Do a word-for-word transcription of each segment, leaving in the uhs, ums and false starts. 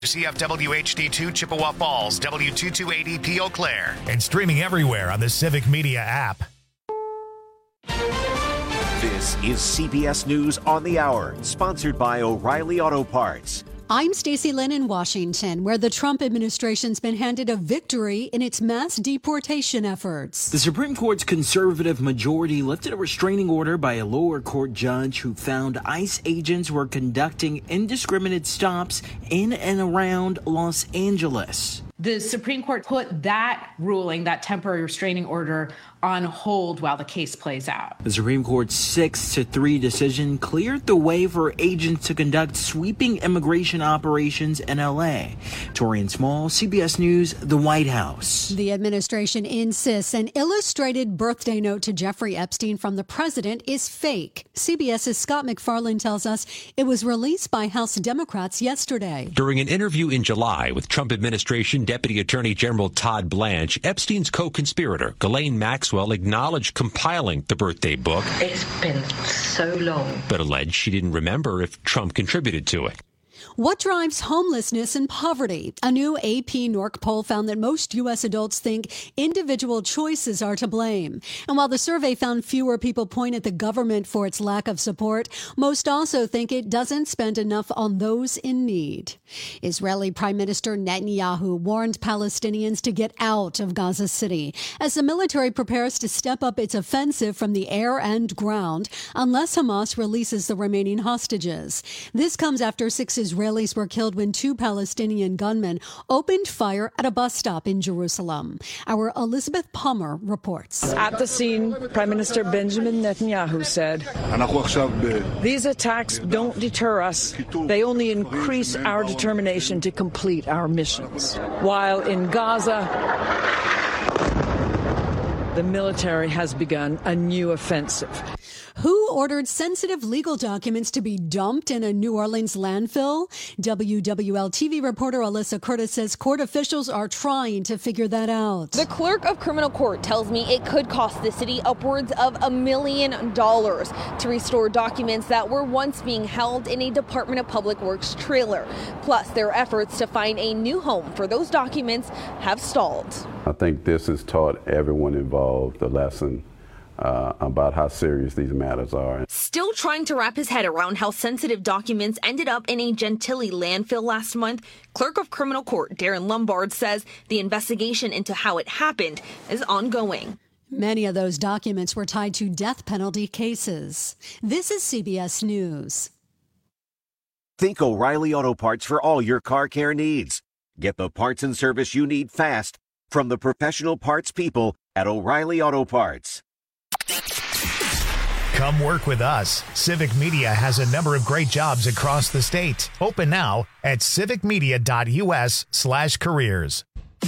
C F W H D two Chippewa Falls, W two two eight E P Eau Claire. And streaming everywhere on the Civic Media app. This is C B S News on the Hour, sponsored by O'Reilly Auto Parts. I'm Stacey Lynn in Washington, where the Trump administration's been handed a victory in its mass deportation efforts. The Supreme Court's conservative majority lifted a restraining order by a lower court judge who found ICE agents were conducting indiscriminate stops in and around Los Angeles. The Supreme Court put that ruling, that temporary restraining order, on hold while the case plays out. The Supreme Court's six to three decision cleared the way for agents to conduct sweeping immigration operations in L A. Torian Small, C B S News, the White House. The administration insists an illustrated birthday note to Jeffrey Epstein from the president is fake. CBS's Scott MacFarlane tells us it was released by House Democrats yesterday. During an interview in July with Trump administration Deputy Attorney General Todd Blanche, Epstein's co-conspirator, Ghislaine Maxwell, acknowledged compiling the birthday book. It's been so long. But alleged she didn't remember if Trump contributed to it. What drives homelessness and poverty? A new A P N O R C poll found that most U S adults think individual choices are to blame. And while the survey found fewer people point at the government for its lack of support, most also think it doesn't spend enough on those in need. Israeli Prime Minister Netanyahu warned Palestinians to get out of Gaza City as the military prepares to step up its offensive from the air and ground unless Hamas releases the remaining hostages. This comes after six Israeli Israelis were killed when two Palestinian gunmen opened fire at a bus stop in Jerusalem. Our Elizabeth Palmer reports. At the scene, Prime Minister Benjamin Netanyahu said, "These attacks don't deter us. They only increase our determination to complete our missions." While in Gaza, the military has begun a new offensive. Who ordered sensitive legal documents to be dumped in a New Orleans landfill? W W L T V reporter Alyssa Curtis says court officials are trying to figure that out. The clerk of criminal court tells me it could cost the city upwards of a million dollars to restore documents that were once being held in a Department of Public Works trailer. Plus, their efforts to find a new home for those documents have stalled. I think this has taught everyone involved a lesson Uh, about how serious these matters are. Still trying to wrap his head around how sensitive documents ended up in a Gentilly landfill last month, Clerk of Criminal Court Darren Lombard says the investigation into how it happened is ongoing. Many of those documents were tied to death penalty cases. This is C B S News. Think O'Reilly Auto Parts for all your car care needs. Get the parts and service you need fast from the professional parts people at O'Reilly Auto Parts. Come work with us. Civic Media has a number of great jobs across the state. Open now at civicmedia.us slash careers.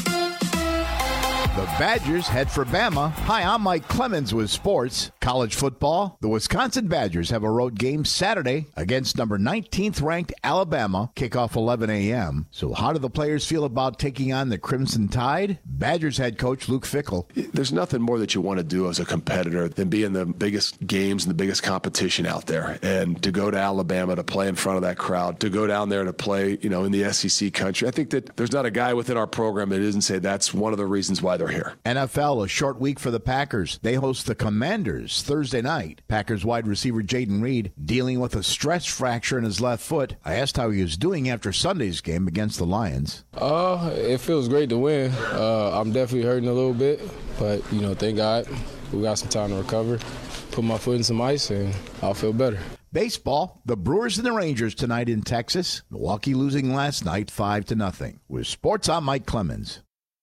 The Badgers head for Bama. Hi, I'm Mike Clemens with sports. College football. The Wisconsin Badgers have a road game Saturday against number nineteenth ranked Alabama. Kickoff eleven a.m. So how do the players feel about taking on the Crimson Tide? Badgers head coach Luke Fickell. There's nothing more that you want to do as a competitor than be in the biggest games and the biggest competition out there. And to go to Alabama to play in front of that crowd, to go down there to play, you know, in the S E C country. I think that there's not a guy within our program that doesn't say that's one of the reasons why they're here. N F L, a short week for the Packers. They host the Commanders Thursday night. Packers wide receiver Jaden Reed dealing with a stress fracture in his left foot. I asked how he was doing after Sunday's game against the Lions. Uh, it feels great to win. Uh, I'm definitely hurting a little bit, but, you know, thank God we got some time to recover. Put my foot in some ice, and I'll feel better. Baseball, the Brewers and the Rangers tonight in Texas. Milwaukee losing last night five to nothing. With sports, I'm Mike Clemens.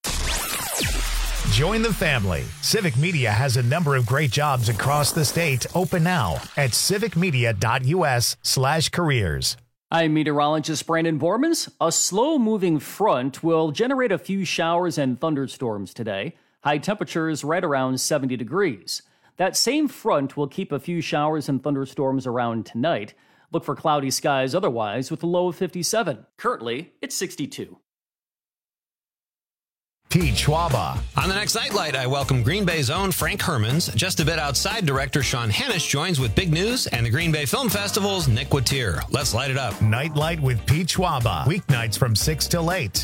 Join the family. Civic Media has a number of great jobs across the state. Open now at civicmedia.us slash careers. I'm meteorologist Brandon Bormans. A slow-moving front will generate a few showers and thunderstorms today. High temperatures right around seventy degrees. That same front will keep a few showers and thunderstorms around tonight. Look for cloudy skies otherwise with a low of fifty-seven. Currently, it's sixty-two. Pete Schwaba. On the next Nightlight, I welcome Green Bay's own Frank Hermans. Just a bit outside, director Sean Hennish joins with big news, and the Green Bay Film Festival's Nick Watier. Let's light it up. Nightlight with Pete Schwaba. Weeknights from six till eight.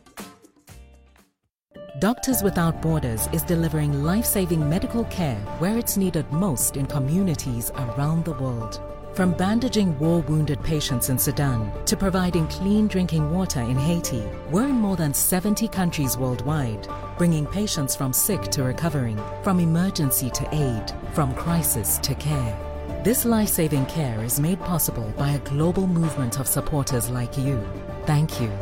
Doctors Without Borders is delivering life-saving medical care where it's needed most in communities around the world. From bandaging war-wounded patients in Sudan to providing clean drinking water in Haiti, we're in more than seventy countries worldwide, bringing patients from sick to recovering, from emergency to aid, from crisis to care. This life-saving care is made possible by a global movement of supporters like you. Thank you.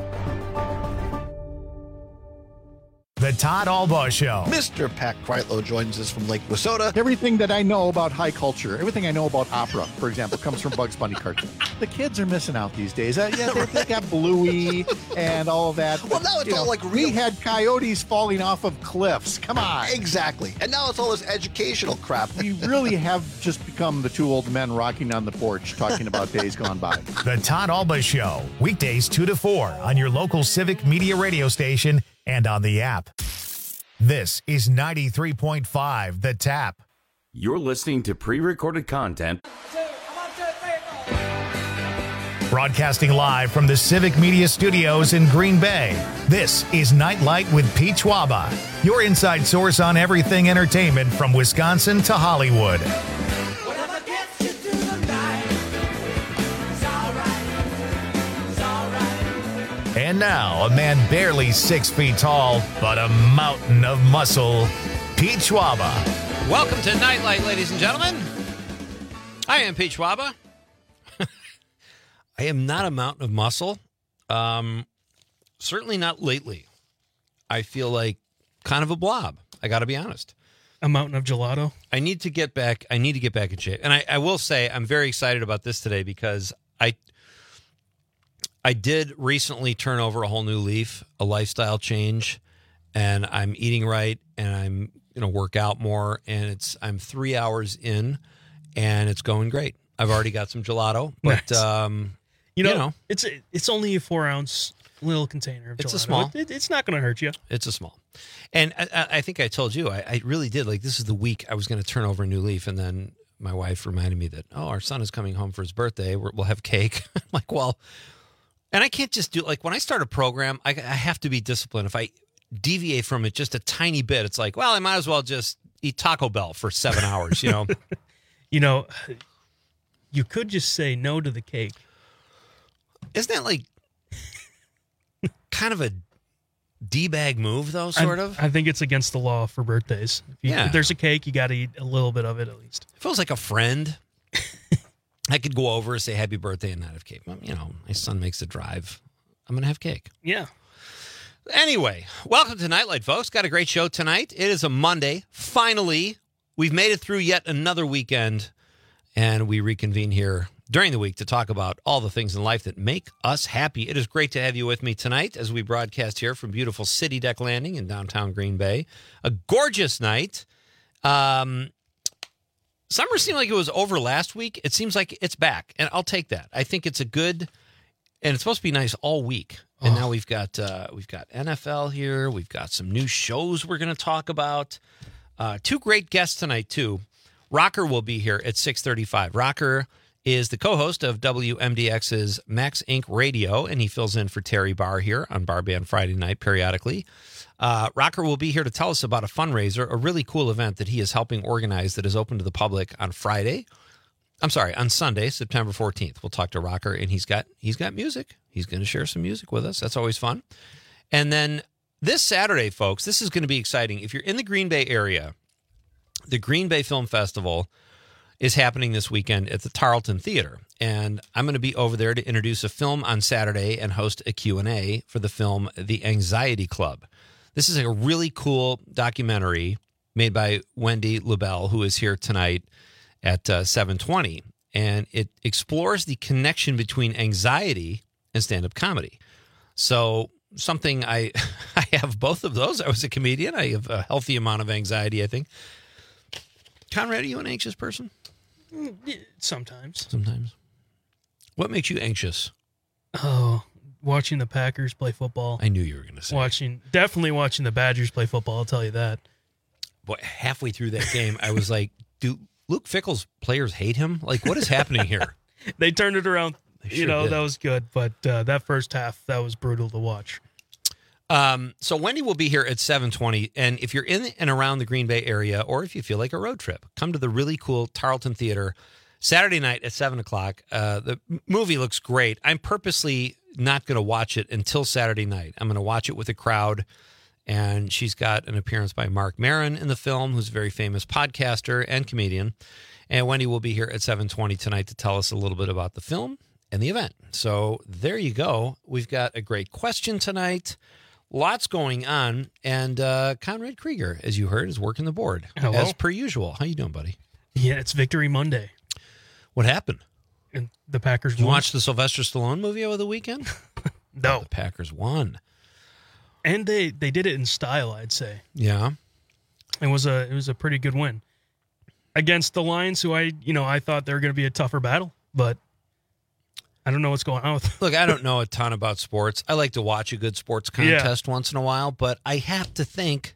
The Todd Albaugh Show. Mister Pat Kreitlow joins us from Lake Wissota. Everything that I know about high culture, everything I know about opera, for example, comes from Bugs Bunny cartoons. The kids are missing out these days. Uh, yeah, they, they got Bluey and all of that. Well, now it's you all know, like real. We had coyotes falling off of cliffs. Come on. Exactly. And now it's all this educational crap. We really have just become the two old men rocking on the porch talking about days gone by. The Todd Albaugh Show. Weekdays two to four on your local Civic Media radio station and on the app. This is ninety-three point five The Tap. You're listening to pre-recorded content. Broadcasting live from the Civic Media Studios in Green Bay. This is Nightlight with Pete Schwaba, your inside source on everything entertainment from Wisconsin to Hollywood. And now, a man barely six feet tall, but a mountain of muscle, Pete Schwaba. Welcome to Nightlight, ladies and gentlemen. I am Pete Schwaba. I am not a mountain of muscle. Um, certainly not lately. I feel like kind of a blob. I got to be honest. A mountain of gelato. I need to get back. I need to get back in shape. And I, I will say I'm very excited about this today because I I did recently turn over a whole new leaf, a lifestyle change, and I'm eating right and I'm going to work out more. And it's I'm three hours in and it's going great. I've already got some gelato, but Nice. um, You know, you know, it's it's only a four ounce little container of gelato. It's a small. It, it's not going to hurt you. It's a small. And I, I think I told you, I, I really did. Like, this is the week I was going to turn over a new leaf. And then my wife reminded me that, oh, our son is coming home for his birthday. We're, we'll have cake. I'm like, well, and I can't just do like when I start a program, I, I have to be disciplined. If I deviate from it just a tiny bit, it's like, well, I might as well just eat Taco Bell for seven hours, you know? You know, you could just say no to the cake. Isn't that like kind of a D-bag move, though, sort I, of? I think it's against the law for birthdays. If, you, Yeah. if there's a cake, you got to eat a little bit of it at least. It feels like a friend. I could go over, say happy birthday, and not have cake. Well, you know, my son makes the drive. I'm going to have cake. Yeah. Anyway, welcome to Nightlight, folks. Got a great show tonight. It is a Monday. Finally, we've made it through yet another weekend, and we reconvene here during the week to talk about all the things in life that make us happy. It is great to have you with me tonight as we broadcast here from beautiful City Deck Landing in downtown Green Bay. A gorgeous night. Um, summer seemed like it was over last week. It seems like it's back, and I'll take that. I think it's a good, and it's supposed to be nice all week. And now we've got uh, we've got N F L here. We've got some new shows we're going to talk about. Uh, two great guests tonight, too. Rocker will be here at six thirty-five. Rocker is the co-host of W M D X's Max Incorporated. Radio, and he fills in for Terry Barr here on Bar Band Friday night periodically. Uh, Rocker will be here to tell us about a fundraiser, a really cool event that he is helping organize that is open to the public on Friday. I'm sorry, on Sunday, September fourteenth. We'll talk to Rocker, and he's got he's got music. He's going to share some music with us. That's always fun. And then this Saturday, folks, this is going to be exciting. If you're in the Green Bay area, the Green Bay Film Festival is happening this weekend at the Tarleton Theater. And I'm going to be over there to introduce a film on Saturday and host a Q and A for the film The Anxiety Club. This is a really cool documentary made by Wendy LaBelle, who is here tonight at uh, seven twenty. And it explores the connection between anxiety and stand-up comedy. So something I I have both of those. I was a comedian. I have a healthy amount of anxiety, I think. Conrad, are you an anxious person? Sometimes. Sometimes. What makes you anxious? Oh, watching the Packers play football. I knew you were going to say. Watching, definitely watching the Badgers play football, I'll tell you that. Boy, halfway through that game, I was like, do Luke Fickell's players hate him? Like, what is happening here? They turned it around. They you sure know, did. that was good. But uh, that first half, that was brutal to watch. Um, so Wendy will be here at seven twenty, and if you're in and around the Green Bay area, or if you feel like a road trip, come to the really cool Tarleton Theater Saturday night at seven o'clock. Uh, the movie looks great. I'm purposely not going to watch it until Saturday night. I'm going to watch it with a crowd, and she's got an appearance by Mark Maron in the film, who's a very famous podcaster and comedian, and Wendy will be here at seven twenty tonight to tell us a little bit about the film and the event. So there you go. We've got a great question tonight. Lots going on, and uh, Conrad Krieger, as you heard, is working the board. Hello. As per usual. How you doing, buddy? Yeah, it's Victory Monday. What happened? And the Packers Did you won. watch the Sylvester Stallone movie over the weekend? No. The Packers won. And they, they did it in style, I'd say. Yeah. It was a it was a pretty good win against the Lions, who I you know I thought they were going to be a tougher battle, but I don't know what's going on with them. Look, I don't know a ton about sports. I like to watch a good sports contest yeah. once in a while, but I have to think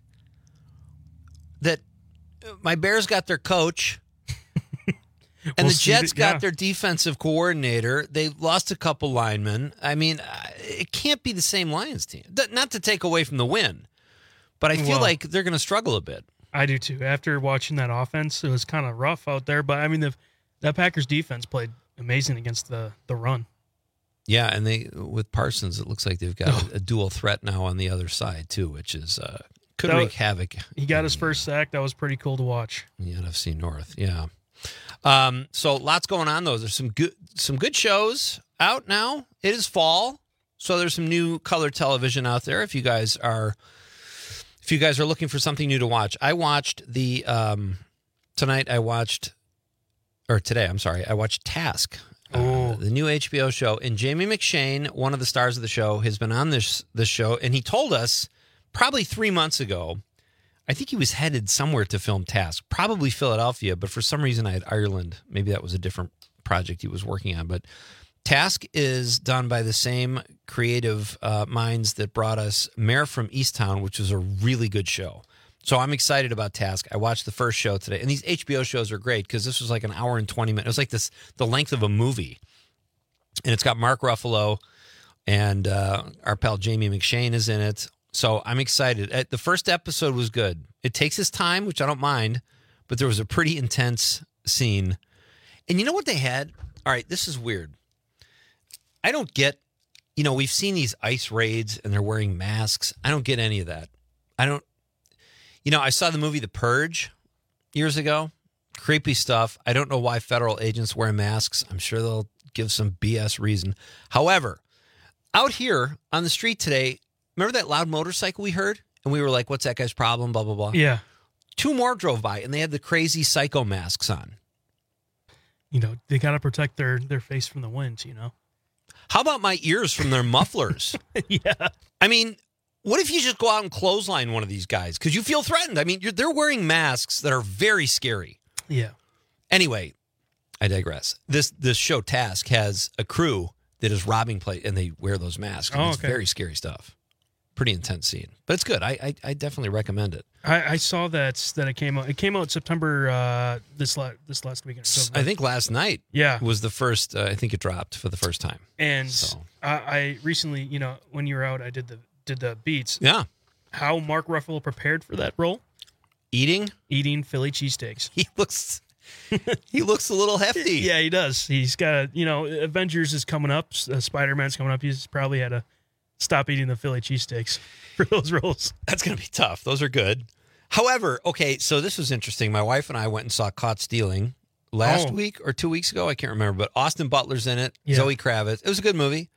that my Bears got their coach, and We'll the see Jets the- got yeah. their defensive coordinator. They lost a couple linemen. I mean, it can't be the same Lions team. Th- Not to take away from the win, but I feel Well- like they're going to struggle a bit. I do too. After watching that offense, it was kind of rough out there, but I mean the that Packers defense played amazing against the the run. Yeah, and they with Parsons, it looks like they've got a, a dual threat now on the other side too, which is uh, could That wreak was- havoc. He got his first sack. That was pretty cool to watch. in the N F C North. Yeah. Um, so lots going on though. There's some good some good shows out now. It is fall, so there's some new color television out there. If you guys are if you guys are looking for something new to watch, I watched the um, tonight. I watched or today. I'm sorry. I watched Task. Uh, the new H B O show, and Jamie McShane, one of the stars of the show, has been on this this show, and he told us probably three months ago, I think he was headed somewhere to film Task, probably Philadelphia, but for some reason I had Ireland. Maybe that was a different project he was working on, but Task is done by the same creative uh, minds that brought us Mayor from Easttown, which was a really good show. So I'm excited about Task. I watched the first show today, and these H B O shows are great because this was like an hour and twenty minutes. It was like this the length of a movie, and it's got Mark Ruffalo and uh, our pal Jamie McShane is in it. So I'm excited. Uh, The first episode was good. It takes its time, which I don't mind, but there was a pretty intense scene. And you know what they had? All right, this is weird. I don't get, you know, we've seen these ICE raids and they're wearing masks. I don't get any of that. I don't, you know, I saw the movie The Purge years ago. Creepy stuff. I don't know why federal agents wear masks. I'm sure they'll give some B S reason. However, out here on the street today, remember that loud motorcycle we heard? And we were like, what's that guy's problem? Blah, blah, blah. Yeah. Two more drove by and they had the crazy psycho masks on. You know, they got to protect their, their face from the wind, you know? How about my ears from their mufflers? Yeah. I mean, what if you just go out and clothesline one of these guys? Because you feel threatened. I mean, you're, they're wearing masks that are very scary. Yeah. Anyway, I digress. This this show Task has a crew that is robbing place, and they wear those masks. And Oh, it's okay. very scary stuff. Pretty intense scene, but it's good. I I, I definitely recommend it. I, I saw that that it came out. It came out September uh, this la- this last weekend. So, I think last night Yeah. was the first. Uh, I think it dropped for the first time. And So. I, I recently, you know, when you were out, I did the did the beats. Yeah. How Mark Ruffalo prepared for that role? Eating, eating Philly cheesesteaks. He looks, he looks a little hefty. Yeah, he does. He's got a, you know, Avengers is coming up. Uh, Spider-Man's coming up. He's probably had to stop eating the Philly cheesesteaks for those roles. That's going to be tough. Those are good. However, okay, so this was interesting. My wife and I went and saw Caught Stealing last Oh. week or two weeks ago. I can't remember, but Austin Butler's in it. Yeah. Zoe Kravitz. It was a good movie.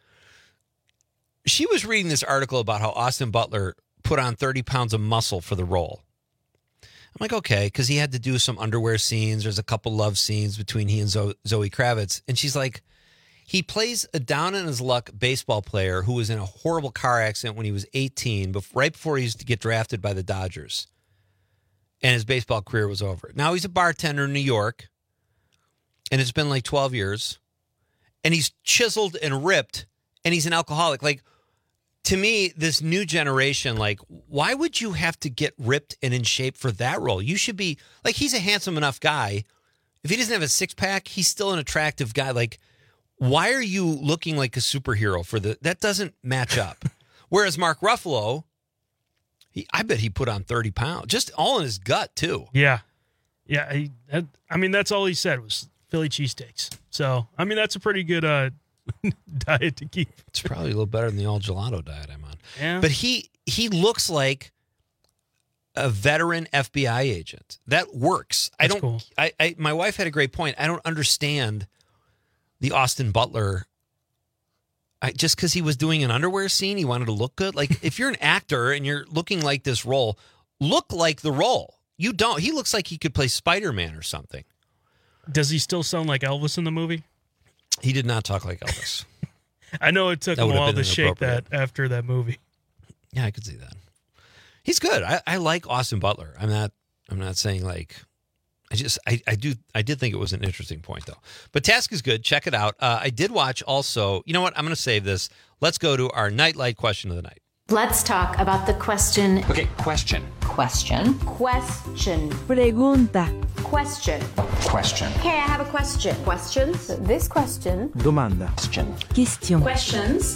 She was reading this article about how Austin Butler put on thirty pounds of muscle for the role. I'm like, okay, because he had to do some underwear scenes. There's a couple love scenes between he and Zo- Zoe Kravitz. And she's like, he plays a down-on-his-luck baseball player who was in a horrible car accident when he was eighteen, bef- right before he used to get drafted by the Dodgers. And his baseball career was over. Now he's a bartender in New York, and it's been like twelve years. And he's chiseled and ripped and he's an alcoholic. Like, to me, this new generation, like, why would you have to get ripped and in shape for that role? You should be, like, he's a handsome enough guy. If he doesn't have a six-pack, he's still an attractive guy. Like, why are you looking like a superhero for the, that doesn't match up. Whereas Mark Ruffalo, he, I bet he put on thirty pounds, just all in his gut, too. Yeah. Yeah. He, that, I mean, that's all he said was Philly cheesesteaks. So, I mean, that's a pretty good uh, diet to keep. It's probably a little better than the all gelato diet I'm on. Yeah. But he he looks like a veteran F B I agent. That works. That's I don't. Cool. I, I my wife had a great point. I don't understand the Austin Butler. I, just because he was doing an underwear scene, he wanted to look good. Like, if you're an actor and you're looking like this role, look like the role. You don't. He looks like he could play Spider-Man or something. Does he still sound like Elvis in the movie? He did not talk like Elvis. I know it took That him a would have while been to shake that inappropriate. after that movie. Yeah, I could see that. He's good. I, I like Austin Butler. I'm not. I'm not saying like. I just. I, I do. I did think it was an interesting point though. But Task is good. Check it out. Uh, I did watch also. You know what? I'm going to save this. Let's go to our Nightlight question of the night. Let's talk about the question. Okay, question. Question. Question. Pregunta. Question. Question. Okay, I have a question. Questions. This question. Domanda. Question. Question. Questions.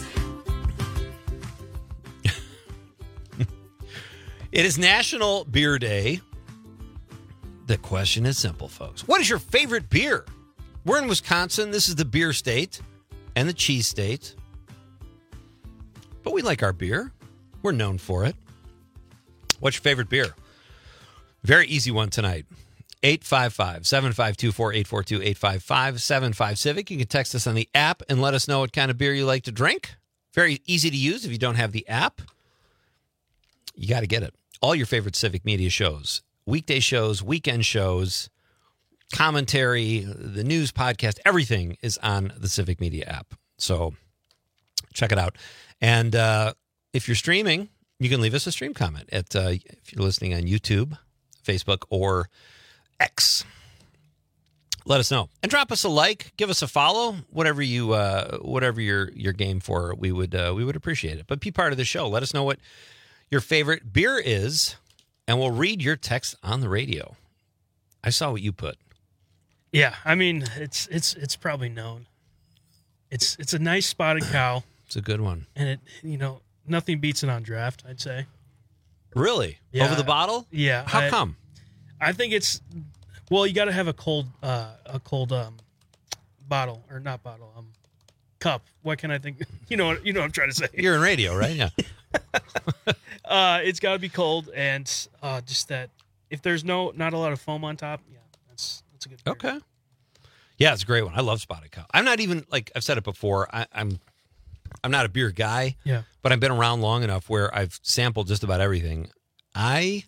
It is National Beer Day. The question is simple, folks. What is your favorite beer? We're in Wisconsin. This is the beer state and the cheese state. But we like our beer. We're known for it. What's your favorite beer? Very easy one tonight. eight five five, seven five two, four eight four two, eight five five, seven five Civic. You can text us on the app and let us know what kind of beer you like to drink. Very easy to use if you don't have the app. You got to get it. All your favorite Civic Media shows, weekday shows, weekend shows, commentary, the news podcast, everything is on the Civic Media app. So check it out. And uh, if you're streaming, you can leave us a stream comment at uh, if you're listening on YouTube, Facebook, or X. Let us know and drop us a like, give us a follow, whatever you uh, whatever your your game for. We would uh, we would appreciate it. But be part of the show. Let us know what your favorite beer is, and we'll read your text on the radio. I saw what you put. Yeah, I mean it's it's it's probably known. It's it's a nice spotted cow. It's a good one, and it you know nothing beats it on draft. I'd say. Really? Yeah. Over the bottle? Yeah. How I, come? I think it's well, you got to have a cold uh, a cold um, bottle or not bottle um cup. What can I think? You know what you know what I'm trying to say. You're in radio, right? Yeah. uh, it's got to be cold, and uh, just that if there's no not a lot of foam on top, yeah, that's that's a good beer. Okay. Yeah, it's a great one. I love Spotted Cow. I'm not even like I've said it before. I, I'm I'm not a beer guy. Yeah. But I've been around long enough where I've sampled just about everything. I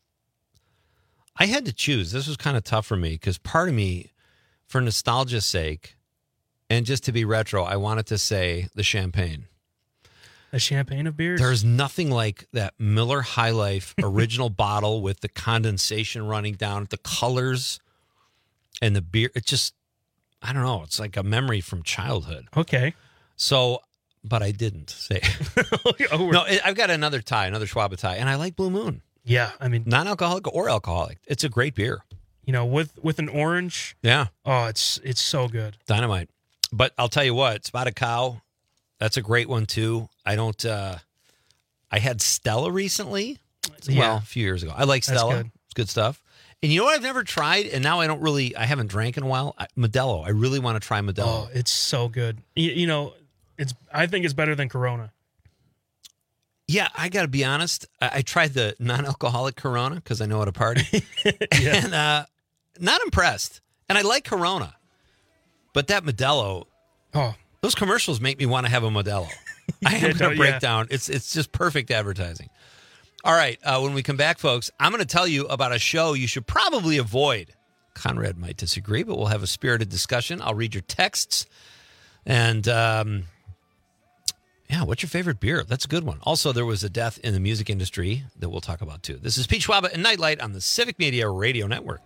I had to choose. This was kind of tough for me because part of me, for nostalgia's sake, and just to be retro, I wanted to say the champagne. The champagne of beers. There's nothing like that Miller High Life original bottle with the condensation running down, the colors, and the beer. It just, I don't know. It's like a memory from childhood. Okay. So, but I didn't say. oh, no, I've got another tie, another Schwab tie, and I like Blue Moon. Yeah, I mean, non-alcoholic or alcoholic. It's a great beer. You know, with with an orange. Yeah. Oh, it's it's so good. Dynamite. But I'll tell you what, Spotted Cow, that's a great one too. I don't. uh I had Stella recently. Yeah. Well, a few years ago. I like That's Stella. good. It's good stuff. And you know what I've never tried, and now I don't really, I haven't drank in a while? I, Modelo. I really want to try Modelo. Oh, it's so good. You, you know, it's. I think it's better than Corona. Yeah, I got to be honest. I, I tried the non-alcoholic Corona because I know how to party. Yeah. And uh, not impressed. And I like Corona. But that Modelo, oh, those commercials make me want to have a Modelo. I am Yeah, going to no, break yeah. down. It's it's just perfect advertising. All right, uh, when we come back, folks, I'm going to tell you about a show you should probably avoid. Conrad might disagree, but we'll have a spirited discussion. I'll read your texts. And, um, yeah, what's your favorite beer? That's a good one. Also, there was a death in the music industry that we'll talk about, too. This is Pete Schwab and Nightlight on the Civic Media Radio Network.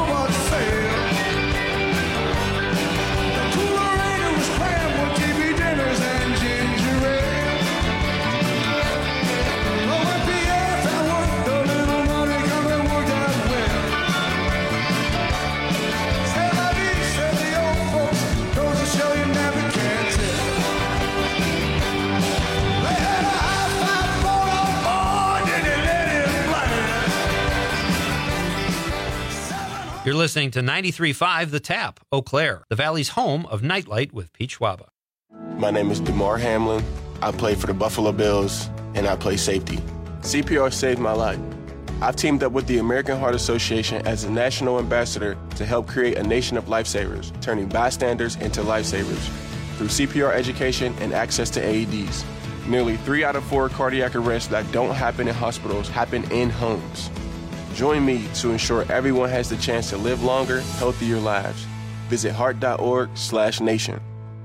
T V dinner. listening to ninety-three point five The Tap, Eau Claire, the Valley's home of Nightlight with Pete Schwaba. My name is DeMar Hamlin. I play for the Buffalo Bills, and I play safety. C P R saved my life. I've teamed up with the American Heart Association as a national ambassador to help create a nation of lifesavers, turning bystanders into lifesavers through C P R education and access to A E Ds. Nearly three out of four cardiac arrests that don't happen in hospitals happen in homes. Join me to ensure everyone has the chance to live longer, healthier lives. Visit heart.org slash nation.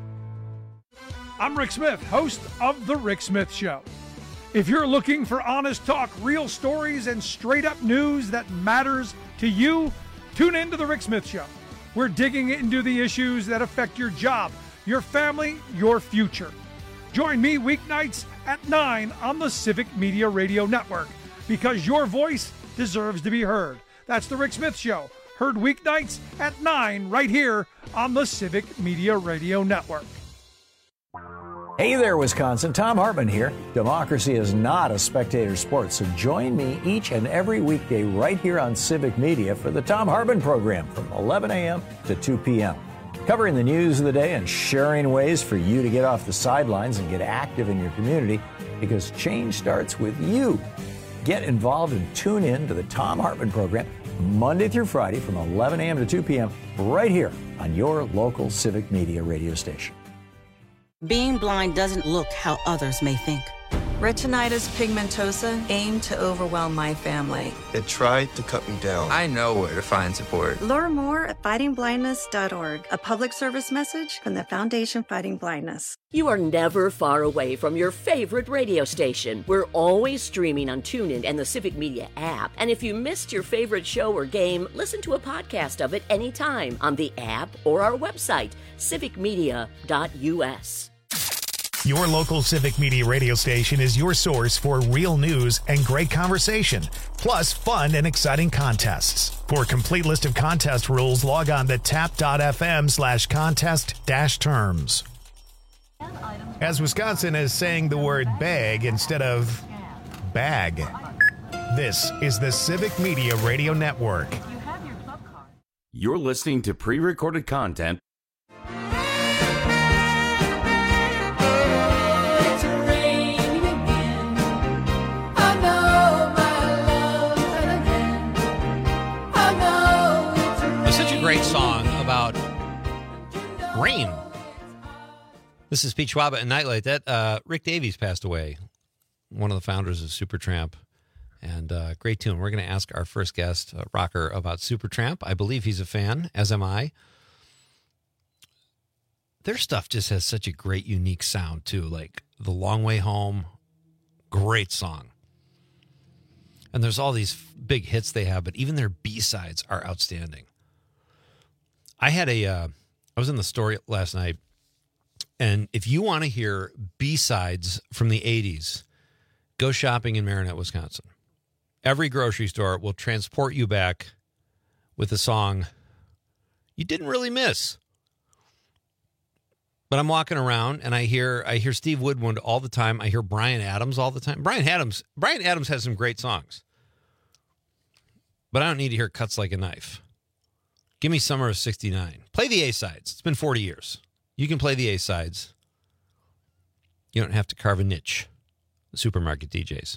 I'm Rick Smith, host of The Rick Smith Show. If you're looking for honest talk, real stories, and straight-up news that matters to you, tune in to The Rick Smith Show. We're digging into the issues that affect your job, your family, your future. Join me weeknights at nine on the Civic Media Radio Network, because your voice deserves to be heard. That's The Rick Smith Show, heard weeknights at nine right here on the Civic Media Radio Network. Hey there, Wisconsin. Tom Hartman here. Democracy is not a spectator sport, so join me each and every weekday right here on Civic Media for the Tom Hartman program from eleven a.m. to two p.m. Covering the news of the day and sharing ways for you to get off the sidelines and get active in your community, because change starts with you. Get involved and tune in to the Tom Hartman program Monday through Friday from eleven a.m. to two p.m. right here on your local Civic Media radio station. Being blind doesn't look how others may think. Retinitis pigmentosa aimed to overwhelm my family. It tried to cut me down. I know where to find support. Learn more at fighting blindness dot org, a public service message from the Foundation Fighting Blindness. You are never far away from your favorite radio station. We're always streaming on TuneIn and the Civic Media app. And if you missed your favorite show or game, listen to a podcast of it anytime on the app or our website, civic media dot u s. Your local Civic Media radio station is your source for real news and great conversation, plus fun and exciting contests. For a complete list of contest rules, log on to tap.fm slash contest dash terms. As Wisconsin is saying the word bag instead of bag, this is the Civic Media Radio Network. You're listening to pre-recorded content Great song about rain. This is Pete Schwaba and Nightlight. That uh, Rick Davies passed away, one of the founders of Supertramp, and uh, great tune. We're going to ask our first guest, uh, rocker, about Supertramp. I believe he's a fan, as am I. Their stuff just has such a great, unique sound too. Like The Long Way Home, great song. And there's all these big hits they have, but even their B-sides are outstanding. I had a, uh, I was in the store last night, and if you want to hear B-sides from the eighties, go shopping in Marinette, Wisconsin. Every grocery store will transport you back with a song you didn't really miss. But I'm walking around, and I hear I hear Steve Woodwind all the time. I hear Bryan Adams all the time. Bryan Adams, Bryan Adams has some great songs, but I don't need to hear Cuts Like a Knife. Give me Summer of sixty-nine. Play the A-sides. It's been forty years. You can play the A-sides. You don't have to carve a niche. The supermarket D Js.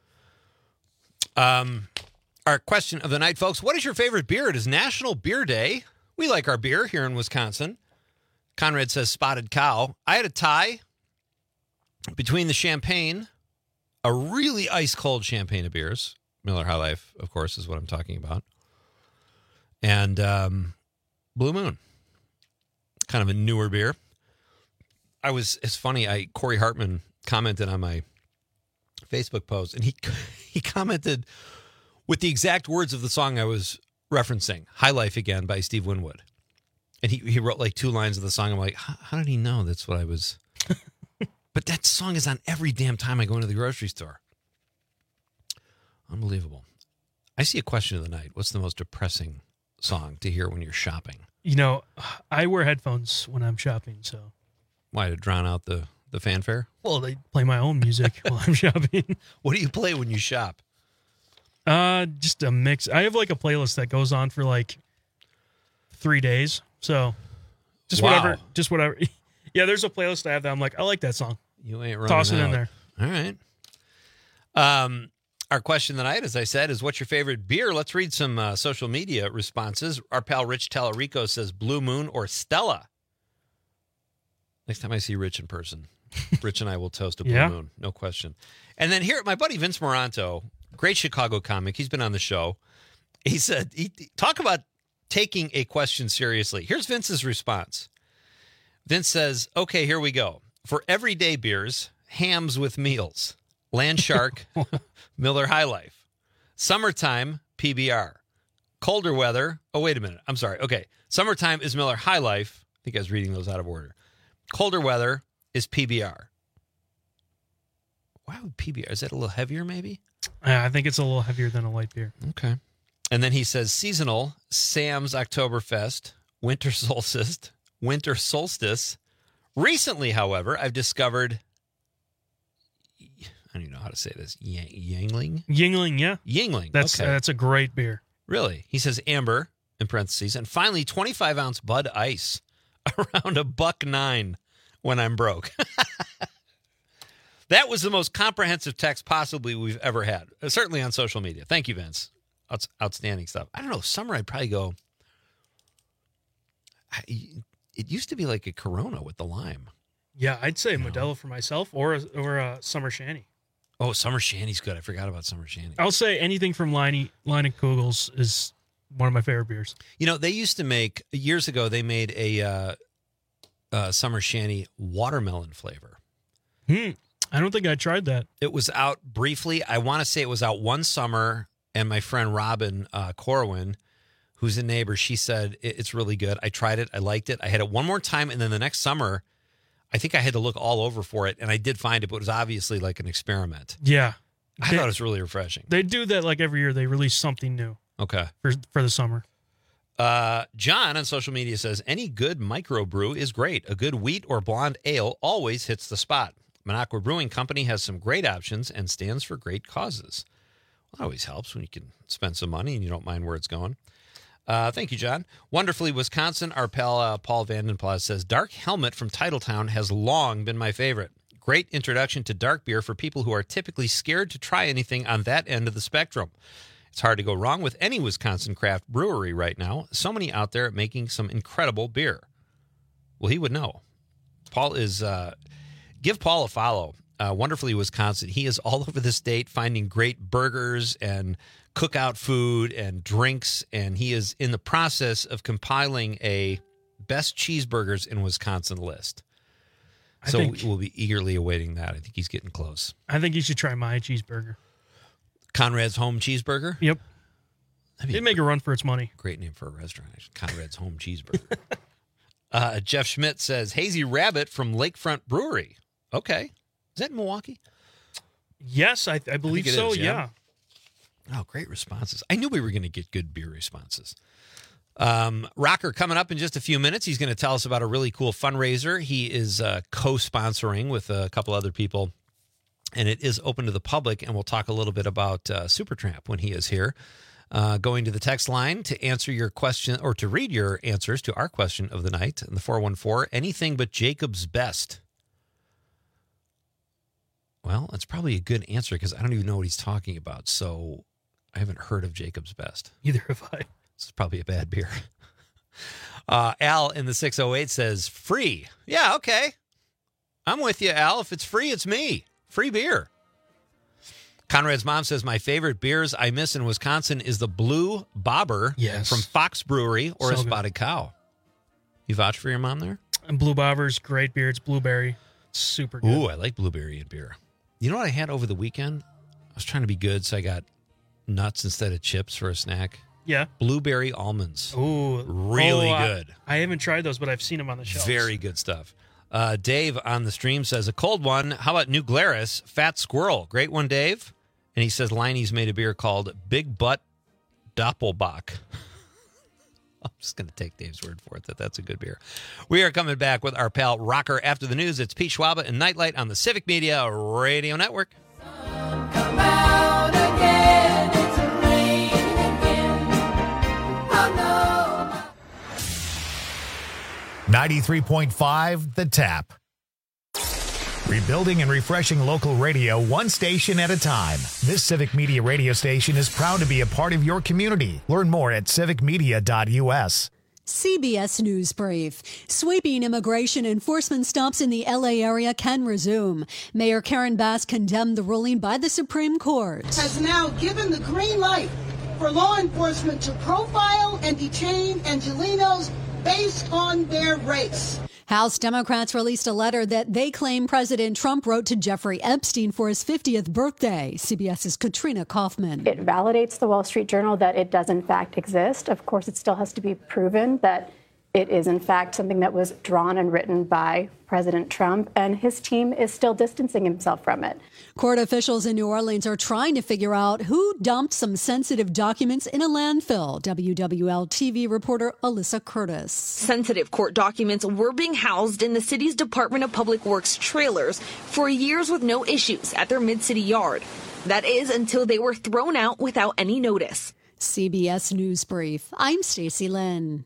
Um, our question of the night, folks. What is your favorite beer? It is National Beer Day. We like our beer here in Wisconsin. Conrad says Spotted Cow. I had a tie between the champagne, a really ice-cold champagne of beers. Miller High Life, of course, is what I'm talking about. And um, Blue Moon, kind of a newer beer. I was, it's funny, I Corey Hartman commented on my Facebook post, and he he commented with the exact words of the song I was referencing, High Life Again by Steve Winwood. And he, he wrote like two lines of the song. I'm like, how, how did he know that's what I was? But that song is on every damn time I go into the grocery store. Unbelievable. I see a question of the night. What's the most depressing song to hear when you're shopping? You know, I wear headphones when I'm shopping, so. Why, to drown out the, the fanfare? Well, they play my own music while I'm shopping. What do you play when you shop? Uh, just a mix. I have like a playlist that goes on for like three days. So just Wow. whatever, just whatever. Yeah, there's a playlist I have that I'm like, I like that song. You ain't running Toss it out. in there. All right. Um, our question tonight, as I said, is what's your favorite beer? Let's read some uh, social media responses. Our pal Rich Tallarico says Blue Moon or Stella. Next time I see Rich in person, Rich and I will toast a Blue Yeah. Moon, no question. And then here, my buddy Vince Moranto, great Chicago comic. He's been on the show. He said, he, talk about taking a question seriously. Here's Vince's response. Vince says, okay, here we go. For everyday beers, hams with meals, Land Shark, Miller High Life. Summertime, P B R. Colder weather, oh, wait a minute. I'm sorry. Okay. Summertime is Miller High Life. I think I was reading those out of order. Colder weather is P B R. Why would P B R? Is that a little heavier maybe? Yeah, I think it's a little heavier than a light beer. Okay. And then he says seasonal, Sam's Oktoberfest, winter solstice, winter solstice. Recently, however, I've discovered, I don't even know how to say this, Yang- Yingling? Yingling, yeah. Yingling, That's okay. uh, that's a great beer. Really? He says amber, in parentheses, and finally twenty-five ounce Bud Ice, around a buck nine when I'm broke. That was the most comprehensive text possibly we've ever had, uh, certainly on social media. Thank you, Vince. Outs- outstanding stuff. I don't know, summer I'd probably go, I, it used to be like a Corona with the lime. Yeah, I'd say Modelo for myself or a, or a Summer Shandy. Oh, Summer Shandy's good. I forgot about Summer Shandy. I'll say anything from Line Line and Kugel's is one of my favorite beers. You know, they used to make, years ago, they made a uh, uh, Summer Shandy watermelon flavor. Hmm. I don't think I tried that. It was out briefly. I want to say it was out one summer, and my friend Robin uh, Corwin, who's a neighbor, she said, "It- it's really good. I tried it. I liked it. I had it one more time, and then the next summer, I think I had to look all over for it, and I did find it, but it was obviously like an experiment. Yeah. I They- thought it was really refreshing. They do that like every year. They release something new Okay. for for the summer. Uh, John on social media says, any good microbrew is great. A good wheat or blonde ale always hits the spot. Minocqua Brewing Company has some great options and stands for great causes. Well, that always helps when you can spend some money and you don't mind where it's going. Uh, thank you, John. Wonderfully Wisconsin, our pal uh, Paul Vandenplas says, Dark Helmet from Titletown has long been my favorite. Great introduction to dark beer for people who are typically scared to try anything on that end of the spectrum. It's hard to go wrong with any Wisconsin craft brewery right now. So many out there making some incredible beer. Well, he would know. Paul is, uh, give Paul a follow. Uh, Wonderfully Wisconsin. He is all over the state finding great burgers and cookout food and drinks, and he is in the process of compiling a best cheeseburgers in Wisconsin list. I So think- we'll be eagerly awaiting that. I think he's getting close. I think you should try my cheeseburger. Conrad's Home Cheeseburger? Yep. That'd be They make a run for its money. Great name for a restaurant. actually. Conrad's Home Cheeseburger. uh, Jeff Schmidt says, Hazy Rabbit from Lakefront Brewery. Okay. Is that in Milwaukee? Yes, I, I believe it so. is, yeah. yeah. Oh, great responses. I knew we were going to get good beer responses. Um, Rocker coming up in just a few minutes. He's going to tell us about a really cool fundraiser. He is uh, co-sponsoring with a couple other people, and it is open to the public, and we'll talk a little bit about uh, Supertramp when he is here. Uh, going to the text line to answer your question or to read your answers to our question of the night in the four one four, anything but Jacob's Best. Well, that's probably a good answer because I don't even know what he's talking about. So I haven't heard of Jacob's Best. Either have I. It's probably a bad beer. Uh, Al in the six oh eight says, free. Yeah, okay. I'm with you, Al. If it's free, it's me. Free beer. Conrad's mom says, my favorite beers I miss in Wisconsin is the Blue Bobber Yes. from Fox Brewery or So a good. Spotted Cow. You vouch for your mom there? And Blue Bobber's great beer. It's blueberry. It's super good. Ooh, I like blueberry in beer. You know what I had over the weekend? I was trying to be good, so I got nuts instead of chips for a snack. Yeah. Blueberry almonds. Ooh. Really Oh, I- good. I, haven't tried those, but I've seen them on the shelves. Very good stuff. Uh, Dave on the stream says, a cold one. How about New Glarus Fat Squirrel? Great one, Dave. And he says, Liney's made a beer called Big Butt Doppelbock. I'm just going to take Dave's word for it that that's a good beer. We are coming back with our pal Rocker after the news. It's Pete Schwaba and Nightlight on the Civic Media Radio Network. ninety-three point five The Tap. Rebuilding and refreshing local radio one station at a time. This Civic Media radio station is proud to be a part of your community. Learn more at civic media dot U S. C B S News Brief. Sweeping immigration enforcement stops in the L A area can resume. Mayor Karen Bass condemned the ruling by the Supreme Court. Has now given the green light for law enforcement to profile and detain Angelenos based on their race. House Democrats released a letter that they claim President Trump wrote to Jeffrey Epstein for his fiftieth birthday. CBS's Katrina Kaufman. It validates the Wall Street Journal that it does in fact exist. Of course, it still has to be proven that it is in fact something that was drawn and written by President Trump, and his team is still distancing himself from it. Court officials in New Orleans are trying to figure out who dumped some sensitive documents in a landfill. W W L T V reporter Alyssa Curtis. Sensitive court documents were being housed in the city's Department of Public Works trailers for years with no issues at their mid-city yard. That is until they were thrown out without any notice. C B S News Brief. I'm Stacey Lynn.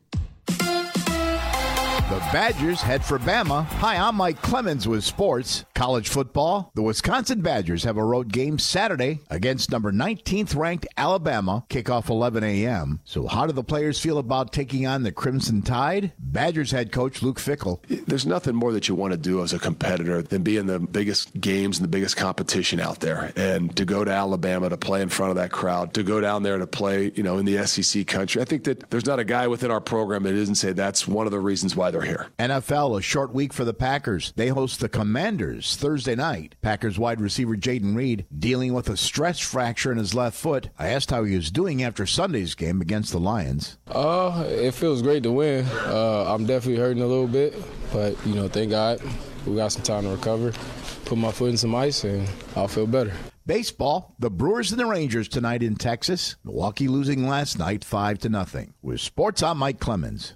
The Badgers head for Bama. Hi, I'm Mike Clemens with sports. College football. The Wisconsin Badgers have a road game Saturday against number nineteenth ranked Alabama. Kickoff eleven a.m. So how do the players feel about taking on the Crimson Tide? Badgers head coach Luke Fickell. There's nothing more that you want to do as a competitor than be in the biggest games and the biggest competition out there. And to go to Alabama to play in front of that crowd, to go down there to play, you know, in the S E C country. I think that there's not a guy within our program that doesn't say that's one of the reasons why they're here. N F L, a short week for the Packers. They host the Commanders Thursday night. Packers wide receiver Jaden Reed dealing with a stress fracture in his left foot. I asked how he was doing after Sunday's game against the Lions. Uh, it feels great to win. Uh, I'm definitely hurting a little bit, but, you know, thank God we got some time to recover. Put my foot in some ice, and I'll feel better. Baseball, the Brewers and the Rangers tonight in Texas. Milwaukee losing last night five to nothing. With sports, I'm Mike Clemens.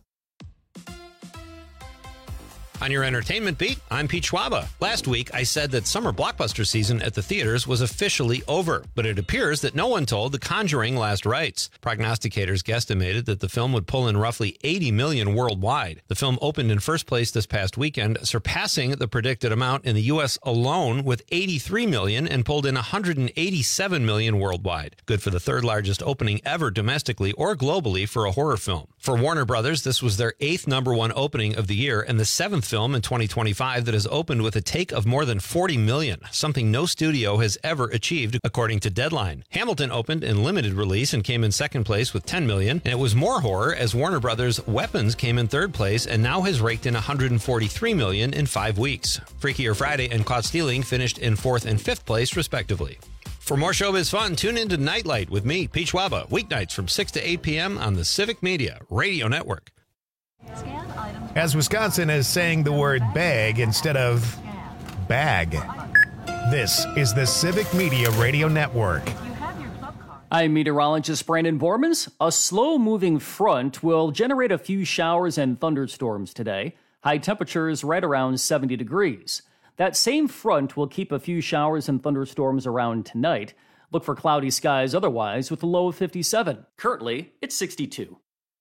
On your entertainment beat, I'm Pete Schwaba. Last week, I said that summer blockbuster season at the theaters was officially over, but it appears that no one told The Conjuring last rites. Prognosticators guesstimated that the film would pull in roughly eighty million dollars worldwide. The film opened in first place this past weekend, surpassing the predicted amount in the U S alone with eighty-three million dollars and pulled in one hundred eighty-seven million dollars worldwide. Good for the third largest opening ever domestically or globally for a horror film. For Warner Brothers, this was their eighth number one opening of the year and the seventh film in twenty twenty-five that has opened with a take of more than forty million, something no studio has ever achieved, according to Deadline. Hamilton opened in limited release and came in second place with ten million, and it was more horror as Warner Brothers' Weapons came in third place and now has raked in one hundred forty-three million in five weeks. Freakier Friday and Caught Stealing finished in fourth and fifth place, respectively. For more showbiz fun, tune in to Nightlight with me, Pete Schwaba, weeknights from six to eight p.m. on the Civic Media Radio Network. As Wisconsin is saying the word bag instead of bag. This is the Civic Media Radio Network. I'm meteorologist Brandon Bormans. A slow-moving front will generate a few showers and thunderstorms today. High temperatures right around seventy degrees. That same front will keep a few showers and thunderstorms around tonight. Look for cloudy skies otherwise with a low of fifty-seven. Currently, it's sixty-two.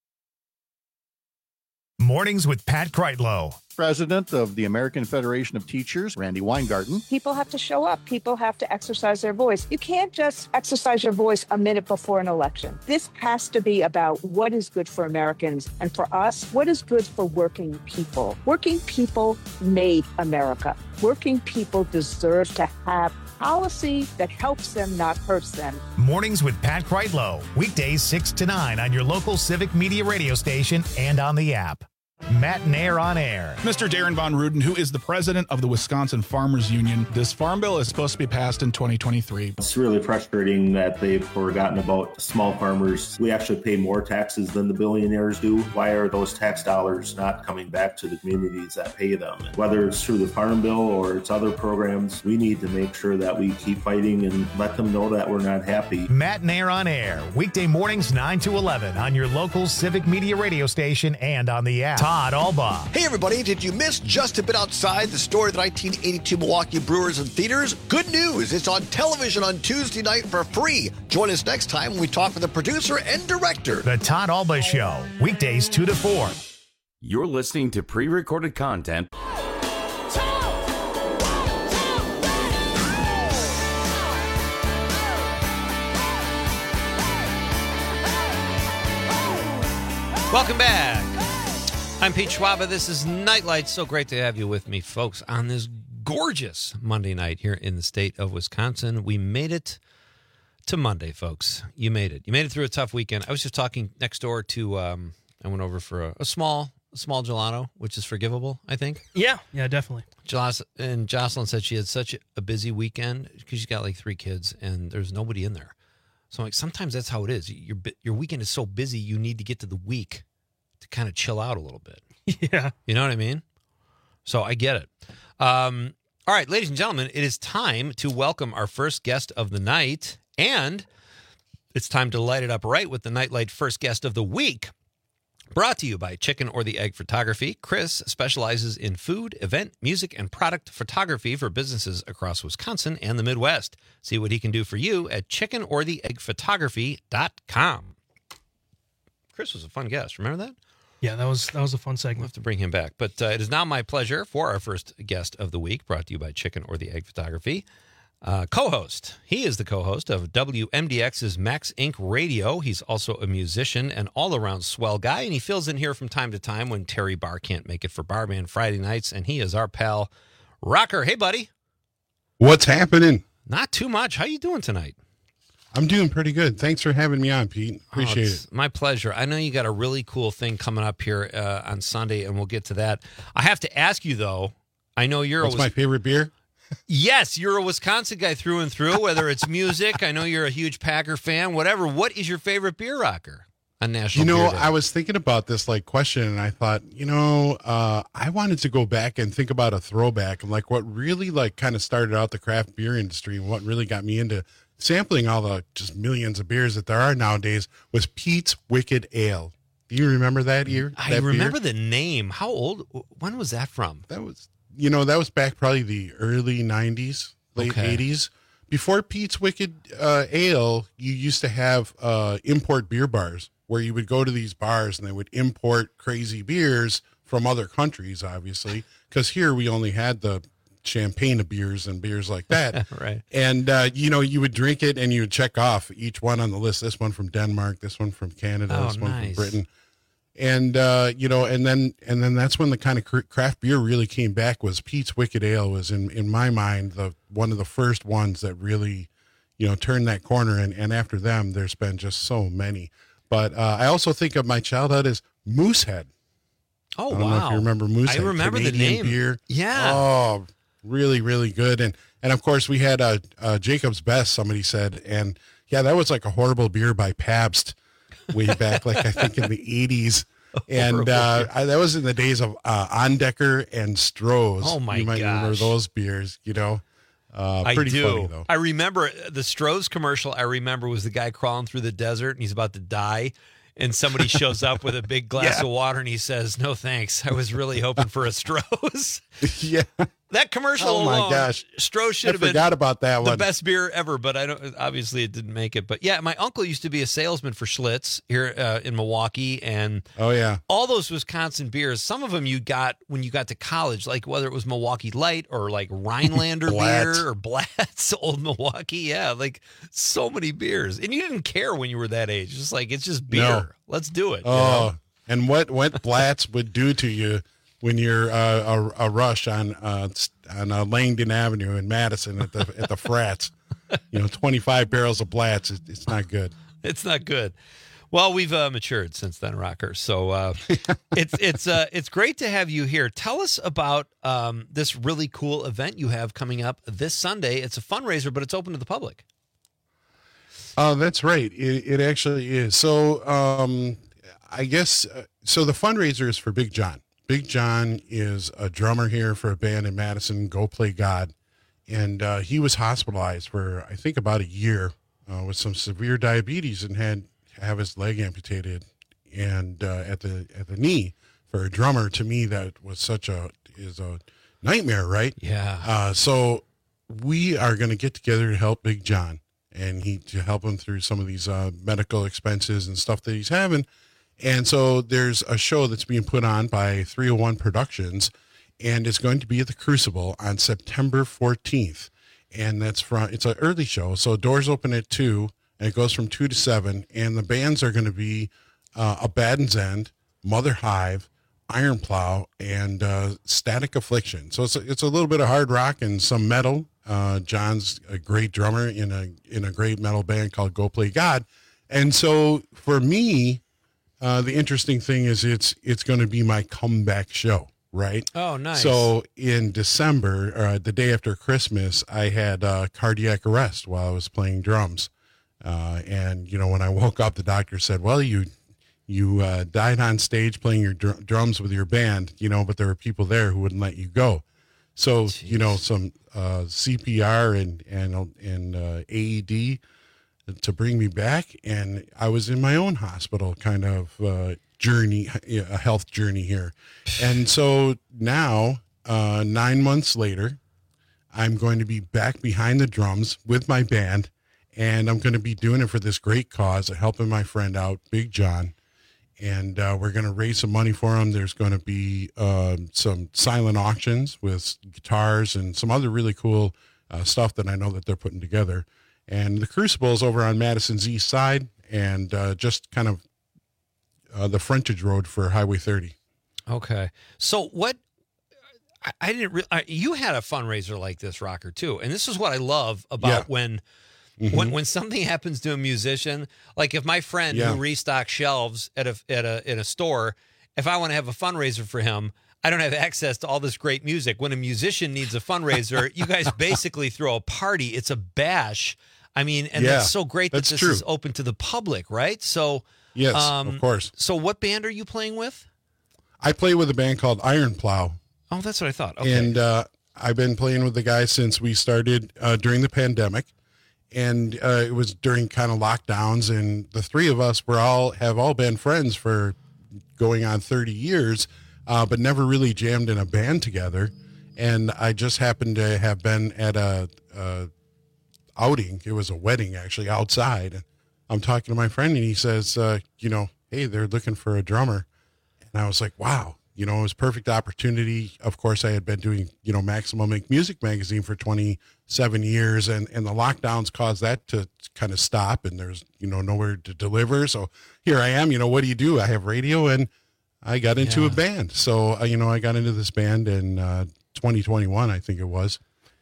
Mornings with Pat Kreitlow. President of the American Federation of Teachers, Randy Weingarten. People have to show up. People have to exercise their voice. You can't just exercise your voice a minute before an election. This has to be about what is good for Americans, and for us, what is good for working people. Working people made America. Working people deserve to have policy that helps them, not hurts them. Mornings with Pat Kreitlow. Weekdays six to nine on your local Civic Media radio station and on the app. Matt Nair on air. Mister Darren Von Ruden, who is the president of the Wisconsin Farmers Union. This farm bill is supposed to be passed in twenty twenty-three. It's really frustrating that they've forgotten about small farmers. We actually pay more taxes than the billionaires do. Why are those tax dollars not coming back to the communities that pay them? Whether it's through the farm bill or it's other programs, we need to make sure that we keep fighting and let them know that we're not happy. Matt Nair on air. Weekday mornings nine to eleven on your local Civic Media radio station and on the app. Todd Alba. Hey, everybody. Did you miss Just a Bit Outside, the story of the nineteen eighty-two Milwaukee Brewers in theaters? Good news. It's on television on Tuesday night for free. Join us next time when we talk with the producer and director. The Todd Alba Show. Weekdays two to four. You're listening to pre-recorded content. Welcome back. I'm Pete Schwaba. This is Nightlight. So great to have you with me, folks, on this gorgeous Monday night here in the state of Wisconsin. We made it to Monday, folks. You made it. You made it through a tough weekend. I was just talking next door to, um, I went over for a, a small, a small gelato, which is forgivable, I think. Yeah, yeah, definitely. Joss, and Jocelyn said she had such a busy weekend because she's got like three kids and there's nobody in there. So like sometimes that's how it is. Your your weekend is so busy, you need to get to the week to kind of chill out a little bit. Yeah. You know what I mean? So I get it. Um, all right, ladies and gentlemen, it is time to welcome our first guest of the night. And it's time to light it up right with the Nightlight first guest of the week. Brought to you by Chicken or the Egg Photography. Chris specializes in food, event, music, and product photography for businesses across Wisconsin and the Midwest. See what he can do for you at chicken or the egg photography dot com. Chris was a fun guest. Remember that? Yeah, that was that was a fun segment. We'll have to bring him back. But uh, it is now my pleasure for our first guest of the week, brought to you by Chicken or the Egg Photography. Uh, co-host. He is the co-host of W M D X's Max Incorporated. Radio. He's also a musician and all-around swell guy, and he fills in here from time to time when Terry Barr can't make it for Barman Friday nights, and he is our pal, Rocker. Hey, buddy. What's happening? Not too much. How you doing tonight? I'm doing pretty good. Thanks for having me on, Pete. Appreciate oh, it's it. My pleasure. I know you got a really cool thing coming up here uh, on Sunday, and we'll get to that. I have to ask you, though, I know you're... What's a, my favorite beer? Yes, you're a Wisconsin guy through and through, whether it's music, I know you're a huge Packer fan, whatever. What is your favorite beer, Rocker, on National You know, Beer Day? I was thinking about this like question, and I thought, you know, uh, I wanted to go back and think about a throwback and like what really like kind of started out the craft beer industry and what really got me into sampling all the just millions of beers that there are nowadays was Pete's Wicked Ale. Do you remember that year? I that remember beer? the name. How old? When was that from? That was, you know, that was back probably the early nineties, late Okay. eighties. Before Pete's Wicked uh, Ale, you used to have uh, import beer bars where you would go to these bars and they would import crazy beers from other countries, obviously, because here we only had the champagne of beers and beers like that. Right. And, uh, you know, you would drink it and you would check off each one on the list. This one from Denmark, this one from Canada, Oh, this one nice. from Britain. And, uh, you know, and then and then that's when the kind of cr- craft beer really came back was Pete's Wicked Ale was, in, in my mind, the one of the first ones that really, you know, turned that corner. And, and after them, there's been just so many. But uh, I also think of my childhood as Moosehead. Oh, I don't wow. know if you remember Moosehead. I remember the Canadian name. beer. Yeah. Oh, really, really good. And, and of course, we had uh, uh, Jacob's Best, somebody said. And, yeah, that was like a horrible beer by Pabst way back, like I think in the eighties. And uh, I, that was in the days of uh, Ondecker and Stroh's. Oh, my You might remember gosh. those beers, you know. Uh, I pretty do. funny, though. I remember the Stroh's commercial. I remember was the guy crawling through the desert and he's about to die. And somebody shows up with a big glass Yeah. of water and he says, "No, thanks. I was really hoping for a Stroh's." Yeah. That commercial Oh, my alone, gosh. Stroh should I have been forgot about that the one. best beer ever, but I don't. Obviously, it didn't make it. But yeah, my uncle used to be a salesman for Schlitz here uh, in Milwaukee, and Oh, yeah. all those Wisconsin beers. Some of them you got when you got to college, like whether it was Milwaukee Light or like Rhinelander Blatt. beer or Blatt's Old Milwaukee. Yeah, like so many beers, and you didn't care when you were that age. Just like it's just beer. No. Let's do it. you Oh, know? and what what Blatz would do to you when you're uh, a, a rush on uh, on uh, Langdon Avenue in Madison at the at the frats, you know, twenty-five barrels of Blatz, it, it's not good. It's not good. Well, we've uh, matured since then, Rocker. So uh, it's it's uh, it's great to have you here. Tell us about um, this really cool event you have coming up this Sunday. It's a fundraiser, but it's open to the public. Oh, that's right. It, it actually is. So, um, I guess uh, so. The fundraiser is for Big John. Big John is a drummer here for a band in Madison, Go Play God, and uh, he was hospitalized for I think about a year uh, with some severe diabetes and had to have his leg amputated, and uh, at the at the knee. For a drummer, to me, that was such a is a nightmare, right? Yeah. Uh, so we are going to get together to help Big John, and he to help him through some of these uh, medical expenses and stuff that he's having. And so there's a show that's being put on by three oh one Productions, and it's going to be at the Crucible on September fourteenth. And that's from, it's an early show. So doors open at two, and it goes from two to seven. And the bands are going to be uh, Abaddon's End, Mother Hive, Iron Plow, and uh, Static Affliction. So it's a, it's a little bit of hard rock and some metal. Uh, John's a great drummer in a in a great metal band called Go Play God. And so for me, uh, the interesting thing is it's it's going to be my comeback show. Right. Oh, nice. So in December, uh, the day after Christmas, I had uh, cardiac arrest while I was playing drums. Uh, and, you know, when I woke up, the doctor said, well, you you uh, died on stage playing your dr- drums with your band, you know, but there were people there who wouldn't let you go. So, Jeez. you know, some uh, C P R and, and, and uh, A E D to bring me back. And I was in my own hospital kind of uh journey, a health journey here. And so now, uh, nine months later, I'm going to be back behind the drums with my band, and I'm going to be doing it for this great cause of helping my friend out, Big John. And uh, we're going to raise some money for him. There's going to be uh, some silent auctions with guitars and some other really cool uh, stuff that I know that they're putting together. And the Crucible is over on Madison's east side, and uh, just kind of Uh, the frontage road for Highway thirty. Okay. So what, I, I didn't really, you had a fundraiser like this, Rocker, too. And this is what I love about Yeah. when, Mhm. when, when something happens to a musician, like if my friend Yeah. who restocks shelves at a, at a, in a store, if I want to have a fundraiser for him, I don't have access to all this great music. When a musician needs a fundraiser, you guys basically throw a party. It's a bash. I mean, and Yeah, that's so great that that's this true. is open to the public, right? So, Yes, um, of course. So what band are you playing with? I play with a band called Iron Plow. Oh, that's what I thought. Okay. And uh, I've been playing with the guys since we started uh, during the pandemic. And uh, it was during kind of lockdowns. And the three of us were all have all been friends for going on thirty years, uh, but never really jammed in a band together. And I just happened to have been at a, a outing. It was a wedding, actually, outside. I'm talking to my friend, and he says, uh, you know, hey, they're looking for a drummer. And I was like, wow, you know, it was a perfect opportunity. Of course, I had been doing, you know, Maximum Make Music magazine for twenty-seven years, and, and the lockdowns caused that to kind of stop, and there's, you know, nowhere to deliver. So here I am, you know, what do you do? I have radio, and I got into Yeah. a band. So, uh, you know, I got into this band in uh, twenty twenty-one, I think it was.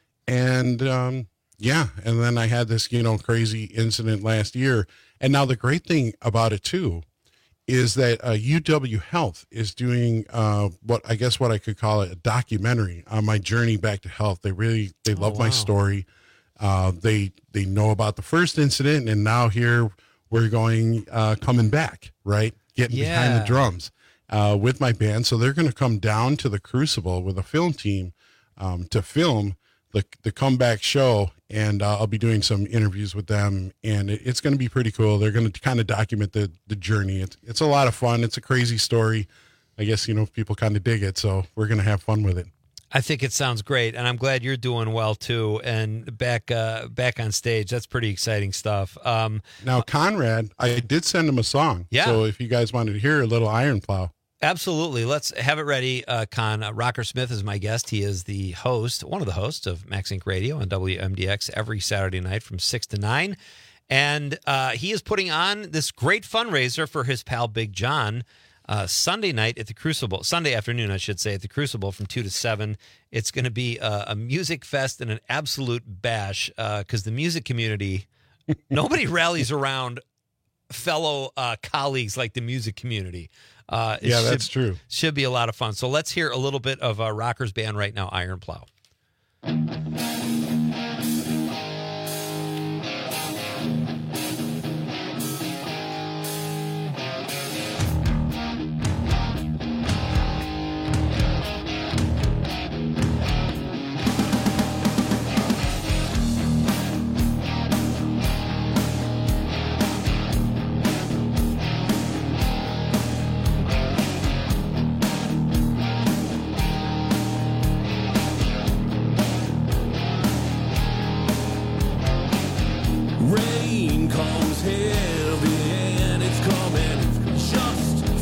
And, um, yeah, and then I had this, you know, crazy incident last year. And now the great thing about it, too, is that uh, U W Health is doing uh, what I guess what I could call it a documentary on my journey back to health. They really, they love wow. my story. Uh, they they know about the first incident, and now here we're going, uh, coming back, right? Getting behind Yeah. the drums uh, with my band. So they're going to come down to the Crucible with a film team um, to film the the comeback show, and uh, I'll be doing some interviews with them, and it, it's going to be pretty cool. They're going to kind of document the the journey. It's it's a lot of fun. It's a crazy story. I guess, you know, people kind of dig it, so we're going to have fun with it. I think it sounds great, and I'm glad you're doing well too. And back uh, back on stage, that's pretty exciting stuff. Um, Now, Conrad, I did send him a song. Yeah. So if you guys wanted to hear a little Iron Plow. Absolutely. Let's have it ready. Uh, Con uh, Rocker Smith is my guest. He is the host, one of the hosts of Max Inc Radio on W M D X every Saturday night from six to nine. And uh, he is putting on this great fundraiser for his pal Big John uh, Sunday night at the Crucible, Sunday afternoon, I should say, at the Crucible from two to seven. It's going to be a, a music fest and an absolute bash because uh, the music community, nobody rallies around fellow uh, colleagues like the music community. Uh, it Yeah, should- that's true. Should be a lot of fun. So let's hear a little bit of uh, Rocker's band right now, Iron Plow. Rain comes heavy and it's coming just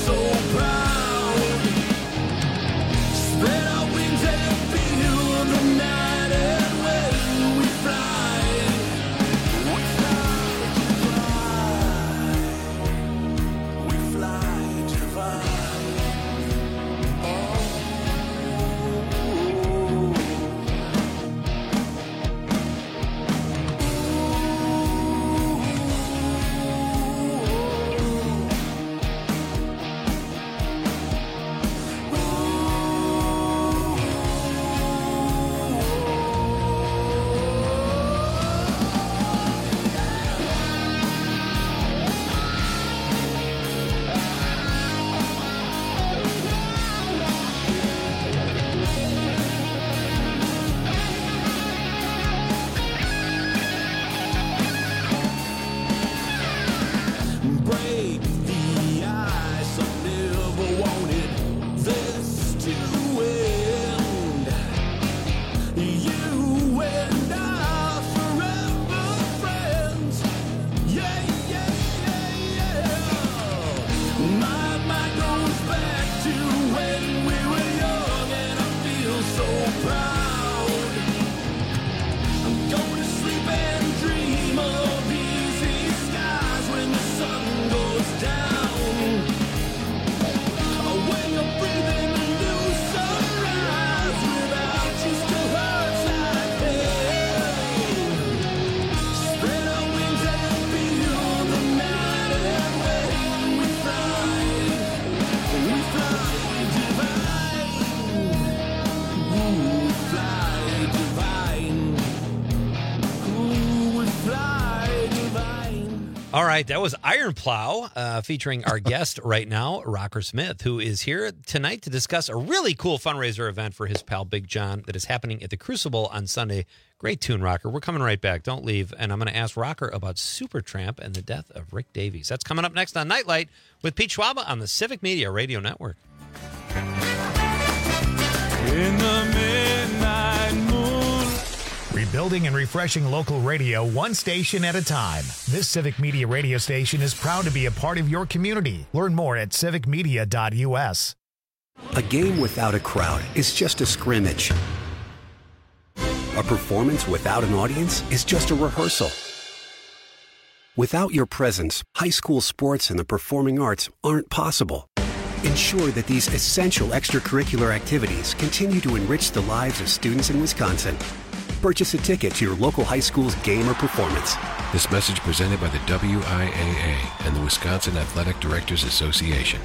so proud. Spread our wings and feel the night, and when we fly, we fly, we fly divine. Break the ice, I never wanted this to end. You and I forever friends. Yeah, yeah, yeah, yeah. My mind goes back to when we were young, and I feel so proud. I'm going to sleep and dream of easy skies when the sun goes down. When you're breathing a new sunrise, without you still hurts like hell. Spread our wings and feel the night, and when we fly, we fly divine. Ooh, we fly divine. Ooh, we fly divine. All right, that was Iron Plow, uh, featuring our guest right now, Rocker Smith, who is here tonight to discuss a really cool fundraiser event for his pal Big John that is happening at the Crucible on Sunday. Great tune, Rocker. We're coming right back. Don't leave. And I'm going to ask Rocker about Supertramp and the death of Rick Davies. That's coming up next on Nightlight with Pete Schwaba on the Civic Media Radio Network. In the midnight moon. Rebuilding and refreshing local radio one station at a time. This Civic Media radio station is proud to be a part of your community. Learn more at civic media dot u s. A game without a crowd is just a scrimmage. A performance without an audience is just a rehearsal. Without your presence, high school sports and the performing arts aren't possible. Ensure that these essential extracurricular activities continue to enrich the lives of students in Wisconsin. Purchase a ticket to your local high school's game or performance. This message presented by the W I A A and the Wisconsin Athletic Directors Association.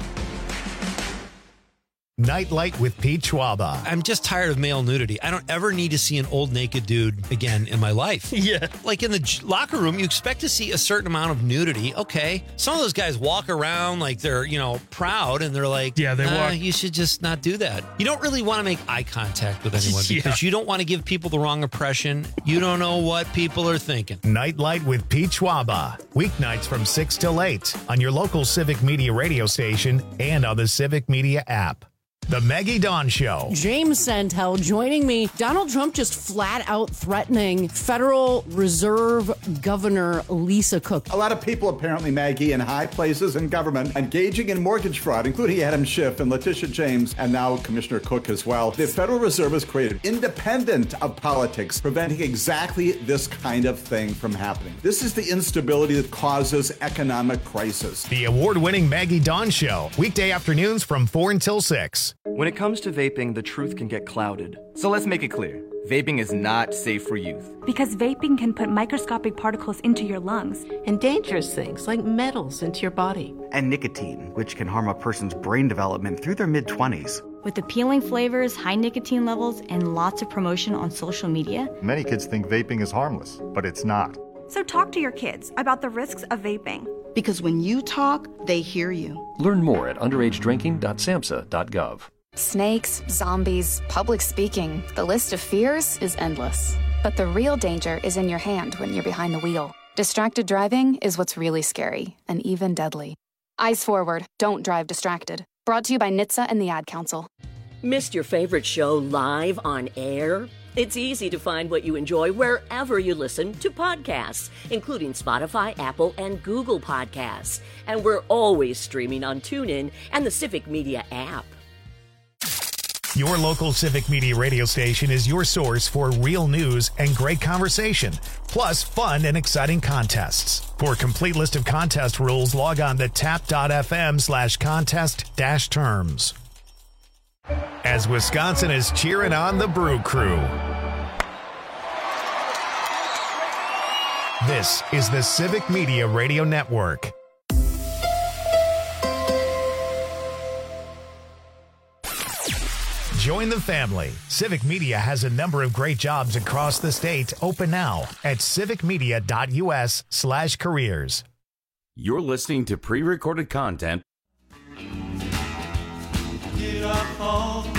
Nightlight with Pete Schwaba. I'm just tired of male nudity. I don't ever need to see an old naked dude again in my life. Yeah. Like in the j- locker room, you expect to see a certain amount of nudity. Okay. Some of those guys walk around like they're, you know, proud and they're like, Yeah, they nah, walk- you should just not do that. You don't really want to make eye contact with anyone Yeah. because you don't want to give people the wrong impression. You don't know what people are thinking. Nightlight with Pete Schwaba. Weeknights from six till eight on your local Civic Media radio station and on the Civic Media app. The Maggie Dawn Show. James Santel joining me. Donald Trump just flat out threatening Federal Reserve Governor Lisa Cook. A lot of people, apparently, Maggie, in high places in government, engaging in mortgage fraud, including Adam Schiff and Letitia James, and now Commissioner Cook as well. The Federal Reserve has created independent of politics, preventing exactly this kind of thing from happening. This is the instability that causes economic crisis. The award-winning Maggie Dawn Show. Weekday afternoons from four until six. When it comes to vaping, the truth can get clouded. So let's make it clear. Vaping is not safe for youth. Because vaping can put microscopic particles into your lungs. And dangerous things like metals into your body. And nicotine, which can harm a person's brain development through their mid-twenties. With appealing flavors, high nicotine levels, and lots of promotion on social media. Many kids think vaping is harmless, but it's not. So talk to your kids about the risks of vaping. Because when you talk, they hear you. Learn more at underage drinking dot samhsa dot gov. Snakes, zombies, public speaking. The list of fears is endless. But the real danger is in your hand when you're behind the wheel. Distracted driving is what's really scary and even deadly. Eyes forward. Don't drive distracted. Brought to you by N H T S A and the Ad Council. Missed your favorite show live on air? It's easy to find what you enjoy wherever you listen to podcasts, including Spotify, Apple, and Google Podcasts. And we're always streaming on TuneIn and the Civic Media app. Your local Civic Media radio station is your source for real news and great conversation, plus fun and exciting contests. For a complete list of contest rules, log on to tap.fm slash contest dash terms. As Wisconsin is cheering on the Brew Crew. This is the Civic Media Radio Network. Join the family. Civic Media has a number of great jobs across the state open now at civicmedia.us slash careers. You're listening to pre-recorded content. Get up home.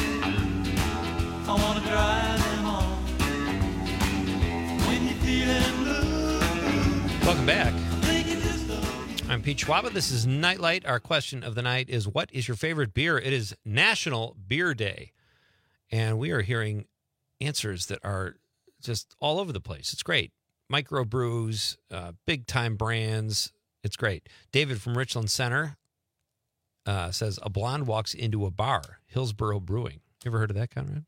I want to drive them home. When you're feeling blue. Welcome back. I'm Pete Schwaba. This is Nightlight. Our question of the night is, what is your favorite beer? It is National Beer Day. And we are hearing answers that are just all over the place. It's great. Microbrews, uh, big-time brands. It's great. David from Richland Center uh, says, a blonde walks into a bar, Hillsborough Brewing. You ever heard of that, Conrad?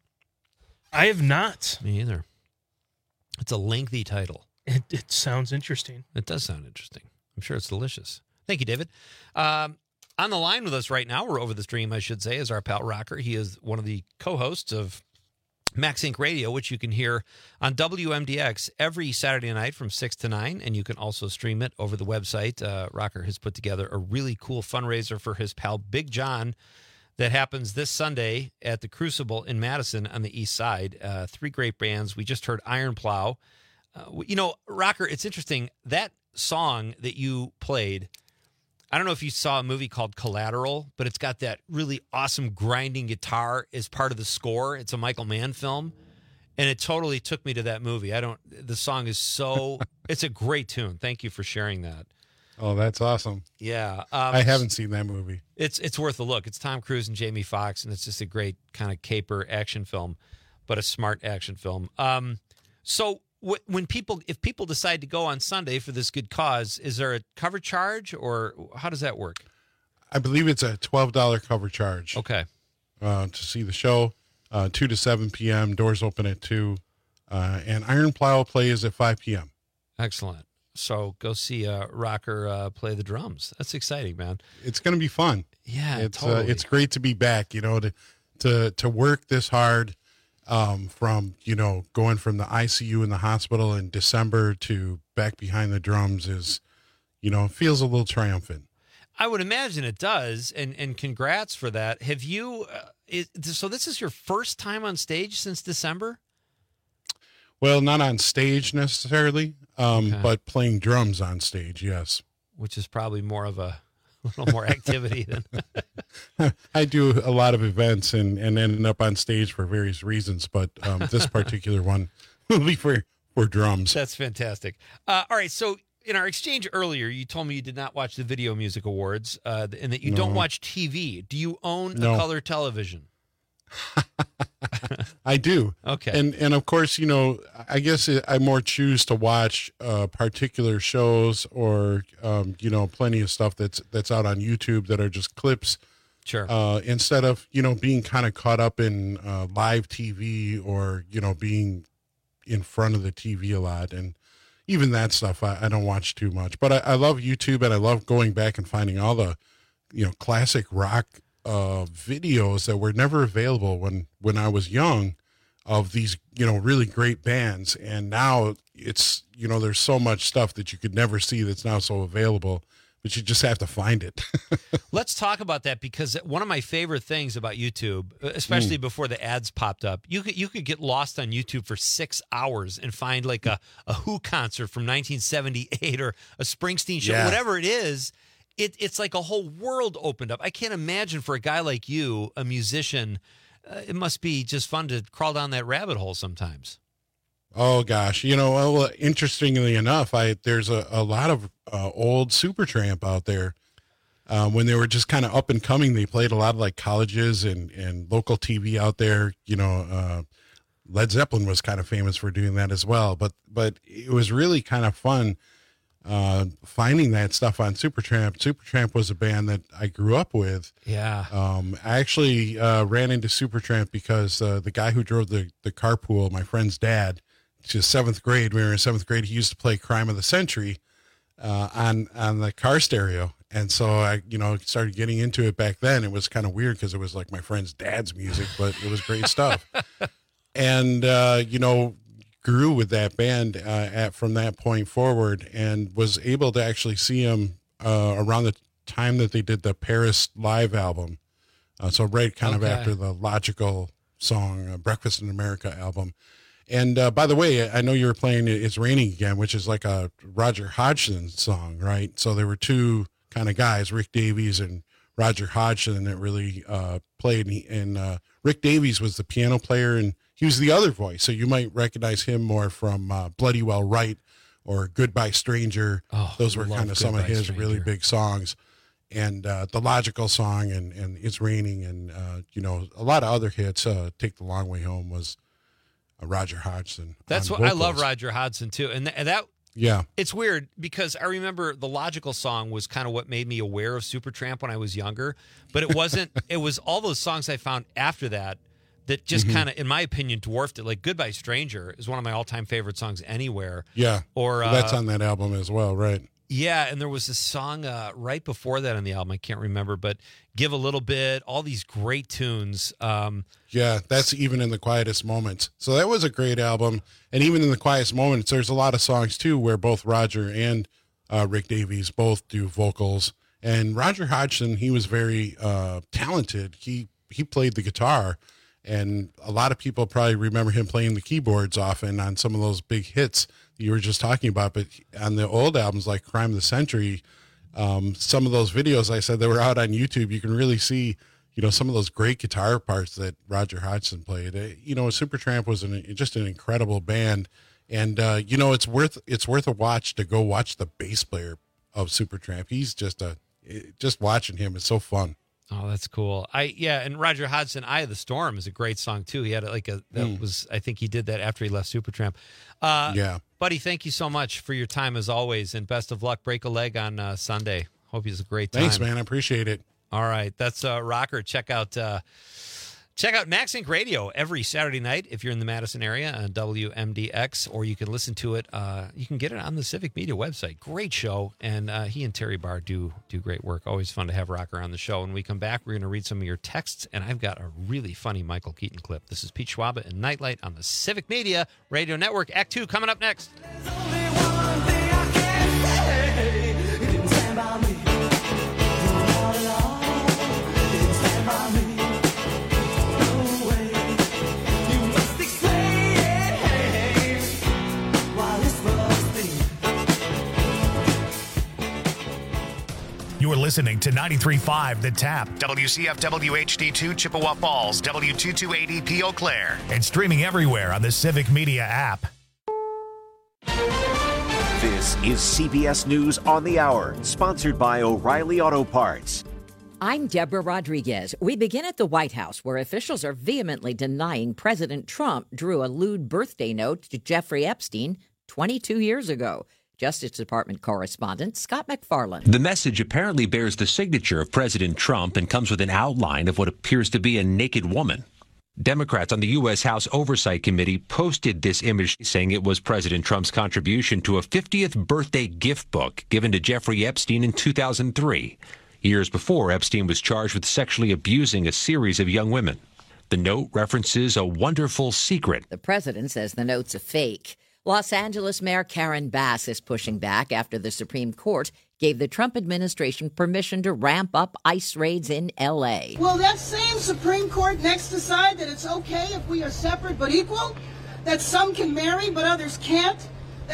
I have not. Me either. It's a lengthy title. It, it sounds interesting. It does sound interesting. I'm sure it's delicious. Thank you, David. Um, on the line with us right now, or over the stream, I should say, is our pal Rocker. He is one of the co-hosts of Max Inc Radio, which you can hear on W M D X every Saturday night from six to nine, and you can also stream it over the website. Uh, Rocker has put together a really cool fundraiser for his pal Big John that happens this Sunday at the Crucible in Madison on the east side. Uh, three great bands. We just heard Iron Plow. Uh, you know, Rocker, it's interesting. That song that you played, I don't know if you saw a movie called Collateral, but it's got that really awesome grinding guitar as part of the score. It's a Michael Mann film, and it totally took me to that movie. I don't, the song is so, it's a great tune. Thank you for sharing that. Oh, that's awesome. Yeah. Um, I haven't seen that movie. It's it's worth a look. It's Tom Cruise and Jamie Foxx, and it's just a great kind of caper action film, but a smart action film. Um, so when people, if people decide to go on Sunday for this good cause, is there a cover charge, or how does that work? I believe it's a twelve dollars cover charge. Okay. Uh, to see the show, uh, two to seven p.m., doors open at two, uh, and Iron Plow plays at five p.m. Excellent. So go see uh, Rocker uh, play the drums. That's exciting, man. It's going to be fun. Yeah, it's, totally. Uh, it's great to be back, you know, to, to, to work this hard. Um, from, you know, going from the I C U in the hospital in December to back behind the drums is, you know, feels a little triumphant. I would imagine it does. And, and congrats for that. Have you, uh, is, so this is your first time on stage since December? Well, not on stage necessarily, um, Okay. but playing drums on stage. Yes. Which is probably more of a, a little more activity than I do a lot of events and, and end up on stage for various reasons, but um, this particular one will be for, for drums. That's fantastic. Uh, all right. So in our exchange earlier, you told me you did not watch the Video Music Awards uh, and that you No. don't watch T V. Do you own No. a color television? I do. Okay. And, and of course, you know, I guess I more choose to watch uh, particular shows or, um, you know, plenty of stuff that's, that's out on YouTube that are just clips. Sure. Uh, instead of, you know, being kind of caught up in uh, live T V or, you know, being in front of the T V a lot. And even that stuff, I, I don't watch too much. But I, I love YouTube, and I love going back and finding all the, you know, classic rock uh, videos that were never available when, when I was young of these, you know, really great bands. And now it's, you know, there's so much stuff that you could never see that's now so available, but you just have to find it. Let's talk about that, because one of my favorite things about YouTube, especially Mm. before the ads popped up, you could you could get lost on YouTube for six hours and find like a, a Who concert from nineteen seventy-eight or a Springsteen show, Yeah. whatever it is. It, it's like a whole world opened up. I can't imagine for a guy like you, a musician, uh, it must be just fun to crawl down that rabbit hole sometimes. Oh gosh, you know, well, interestingly enough, I there's a, a lot of uh, old Supertramp out there. Um, when they were just kind of up and coming, they played a lot of like colleges and, and local T V out there. You know, uh, Led Zeppelin was kind of famous for doing that as well. But but it was really kind of fun uh, finding that stuff on Supertramp. Supertramp was a band that I grew up with. Yeah. Um, I actually uh, ran into Supertramp because uh, the guy who drove the, the carpool, my friend's dad, to seventh grade, we were in seventh grade, he used to play Crime of the Century uh, on on the car stereo. And so I, you know, started getting into it back then. It was kind of weird because it was like my friend's dad's music, but it was great stuff. And, uh, you know, grew with that band uh, at from that point forward, and was able to actually see him uh, around the time that they did the Paris live album. Uh, so right kind Okay. of after the Logical song, uh, Breakfast in America album. And uh, by the way, I know you were playing It's Raining Again, which is like a Roger Hodgson song, right? So there were two kind of guys, Rick Davies and Roger Hodgson, that really uh, played. And, he, and uh, Rick Davies was the piano player, and he was the other voice. So you might recognize him more from uh, Bloody Well Right or Goodbye Stranger. Oh, Those were love kind of some of Goodbye his Stranger. really big songs. And uh, the Logical song and, and It's Raining and, uh, you know, a lot of other hits. Uh, Take the Long Way Home was uh, Roger Hodgson. That's on what I love vocals. Roger Hodgson too. And, th- and that, Yeah. it's weird because I remember the Logical song was kind of what made me aware of Supertramp when I was younger, but it wasn't, it was all those songs I found after that that just Mhm. kind of, in my opinion, dwarfed it. Like Goodbye Stranger is one of my all-time favorite songs anywhere. Yeah. Or, uh, that's on that album as well, right? Yeah, and there was a song uh, right before that on the album. I can't remember, but Give a Little Bit, all these great tunes. Um, Yeah, that's even in the quietest moments. So that was a great album. And even in the quietest moments, there's a lot of songs too where both Roger and uh, Rick Davies both do vocals. And Roger Hodgson, he was very uh, talented. He he played the guitar, and a lot of people probably remember him playing the keyboards often on some of those big hits that you were just talking about. But on the old albums like Crime of the Century, um, some of those videos I said that were out on YouTube, you can really see, you know, some of those great guitar parts that Roger Hodgson played. Uh, you know, Supertramp was an, just an incredible band, and uh, you know, it's worth it's worth a watch to go watch the bass player of Supertramp. He's just a just watching him is so fun. Oh, that's cool. I yeah, and Roger Hodgson, "Eye of the Storm" is a great song too. He had like a that Mm. was I think he did that after he left Supertramp. Uh, Yeah. buddy, thank you so much for your time as always, and best of luck. Break a leg on uh, Sunday. Hope you have a great time. Thanks, man. I appreciate it. All right, that's uh, Rocker. Check out uh, check out Max Inc Radio every Saturday night if you're in the Madison area on W M D X, or you can listen to it. Uh, you can get it on the Civic Media website. Great show, and uh, he and Terry Barr do do great work. Always fun to have Rocker on the show. When we come back, we're going to read some of your texts, and I've got a really funny Michael Keaton clip. This is Pete Schwaba and Nightlight on the Civic Media Radio Network. Act two coming up next. You're listening to ninety-three point five The Tap, W C F W H D two Chippewa Falls, W two two eight E P Eau Claire, and streaming everywhere on the Civic Media app. This is C B S News on the Hour, sponsored by O'Reilly Auto Parts. I'm Deborah Rodriguez. We begin at the White House, where officials are vehemently denying President Trump drew a lewd birthday note to Jeffrey Epstein twenty-two years ago. Justice Department correspondent Scott McFarland. The message apparently bears the signature of President Trump and comes with an outline of what appears to be a naked woman. Democrats on the U S House Oversight Committee posted this image saying it was President Trump's contribution to a fiftieth birthday gift book given to Jeffrey Epstein in two thousand three. Years before, Epstein was charged with sexually abusing a series of young women. The note references a wonderful secret. The president says the note's a fake. Los Angeles Mayor Karen Bass is pushing back after the Supreme Court gave the Trump administration permission to ramp up ICE raids in L A. Will that same Supreme Court next decide that it's okay if we are separate but equal? That some can marry but others can't?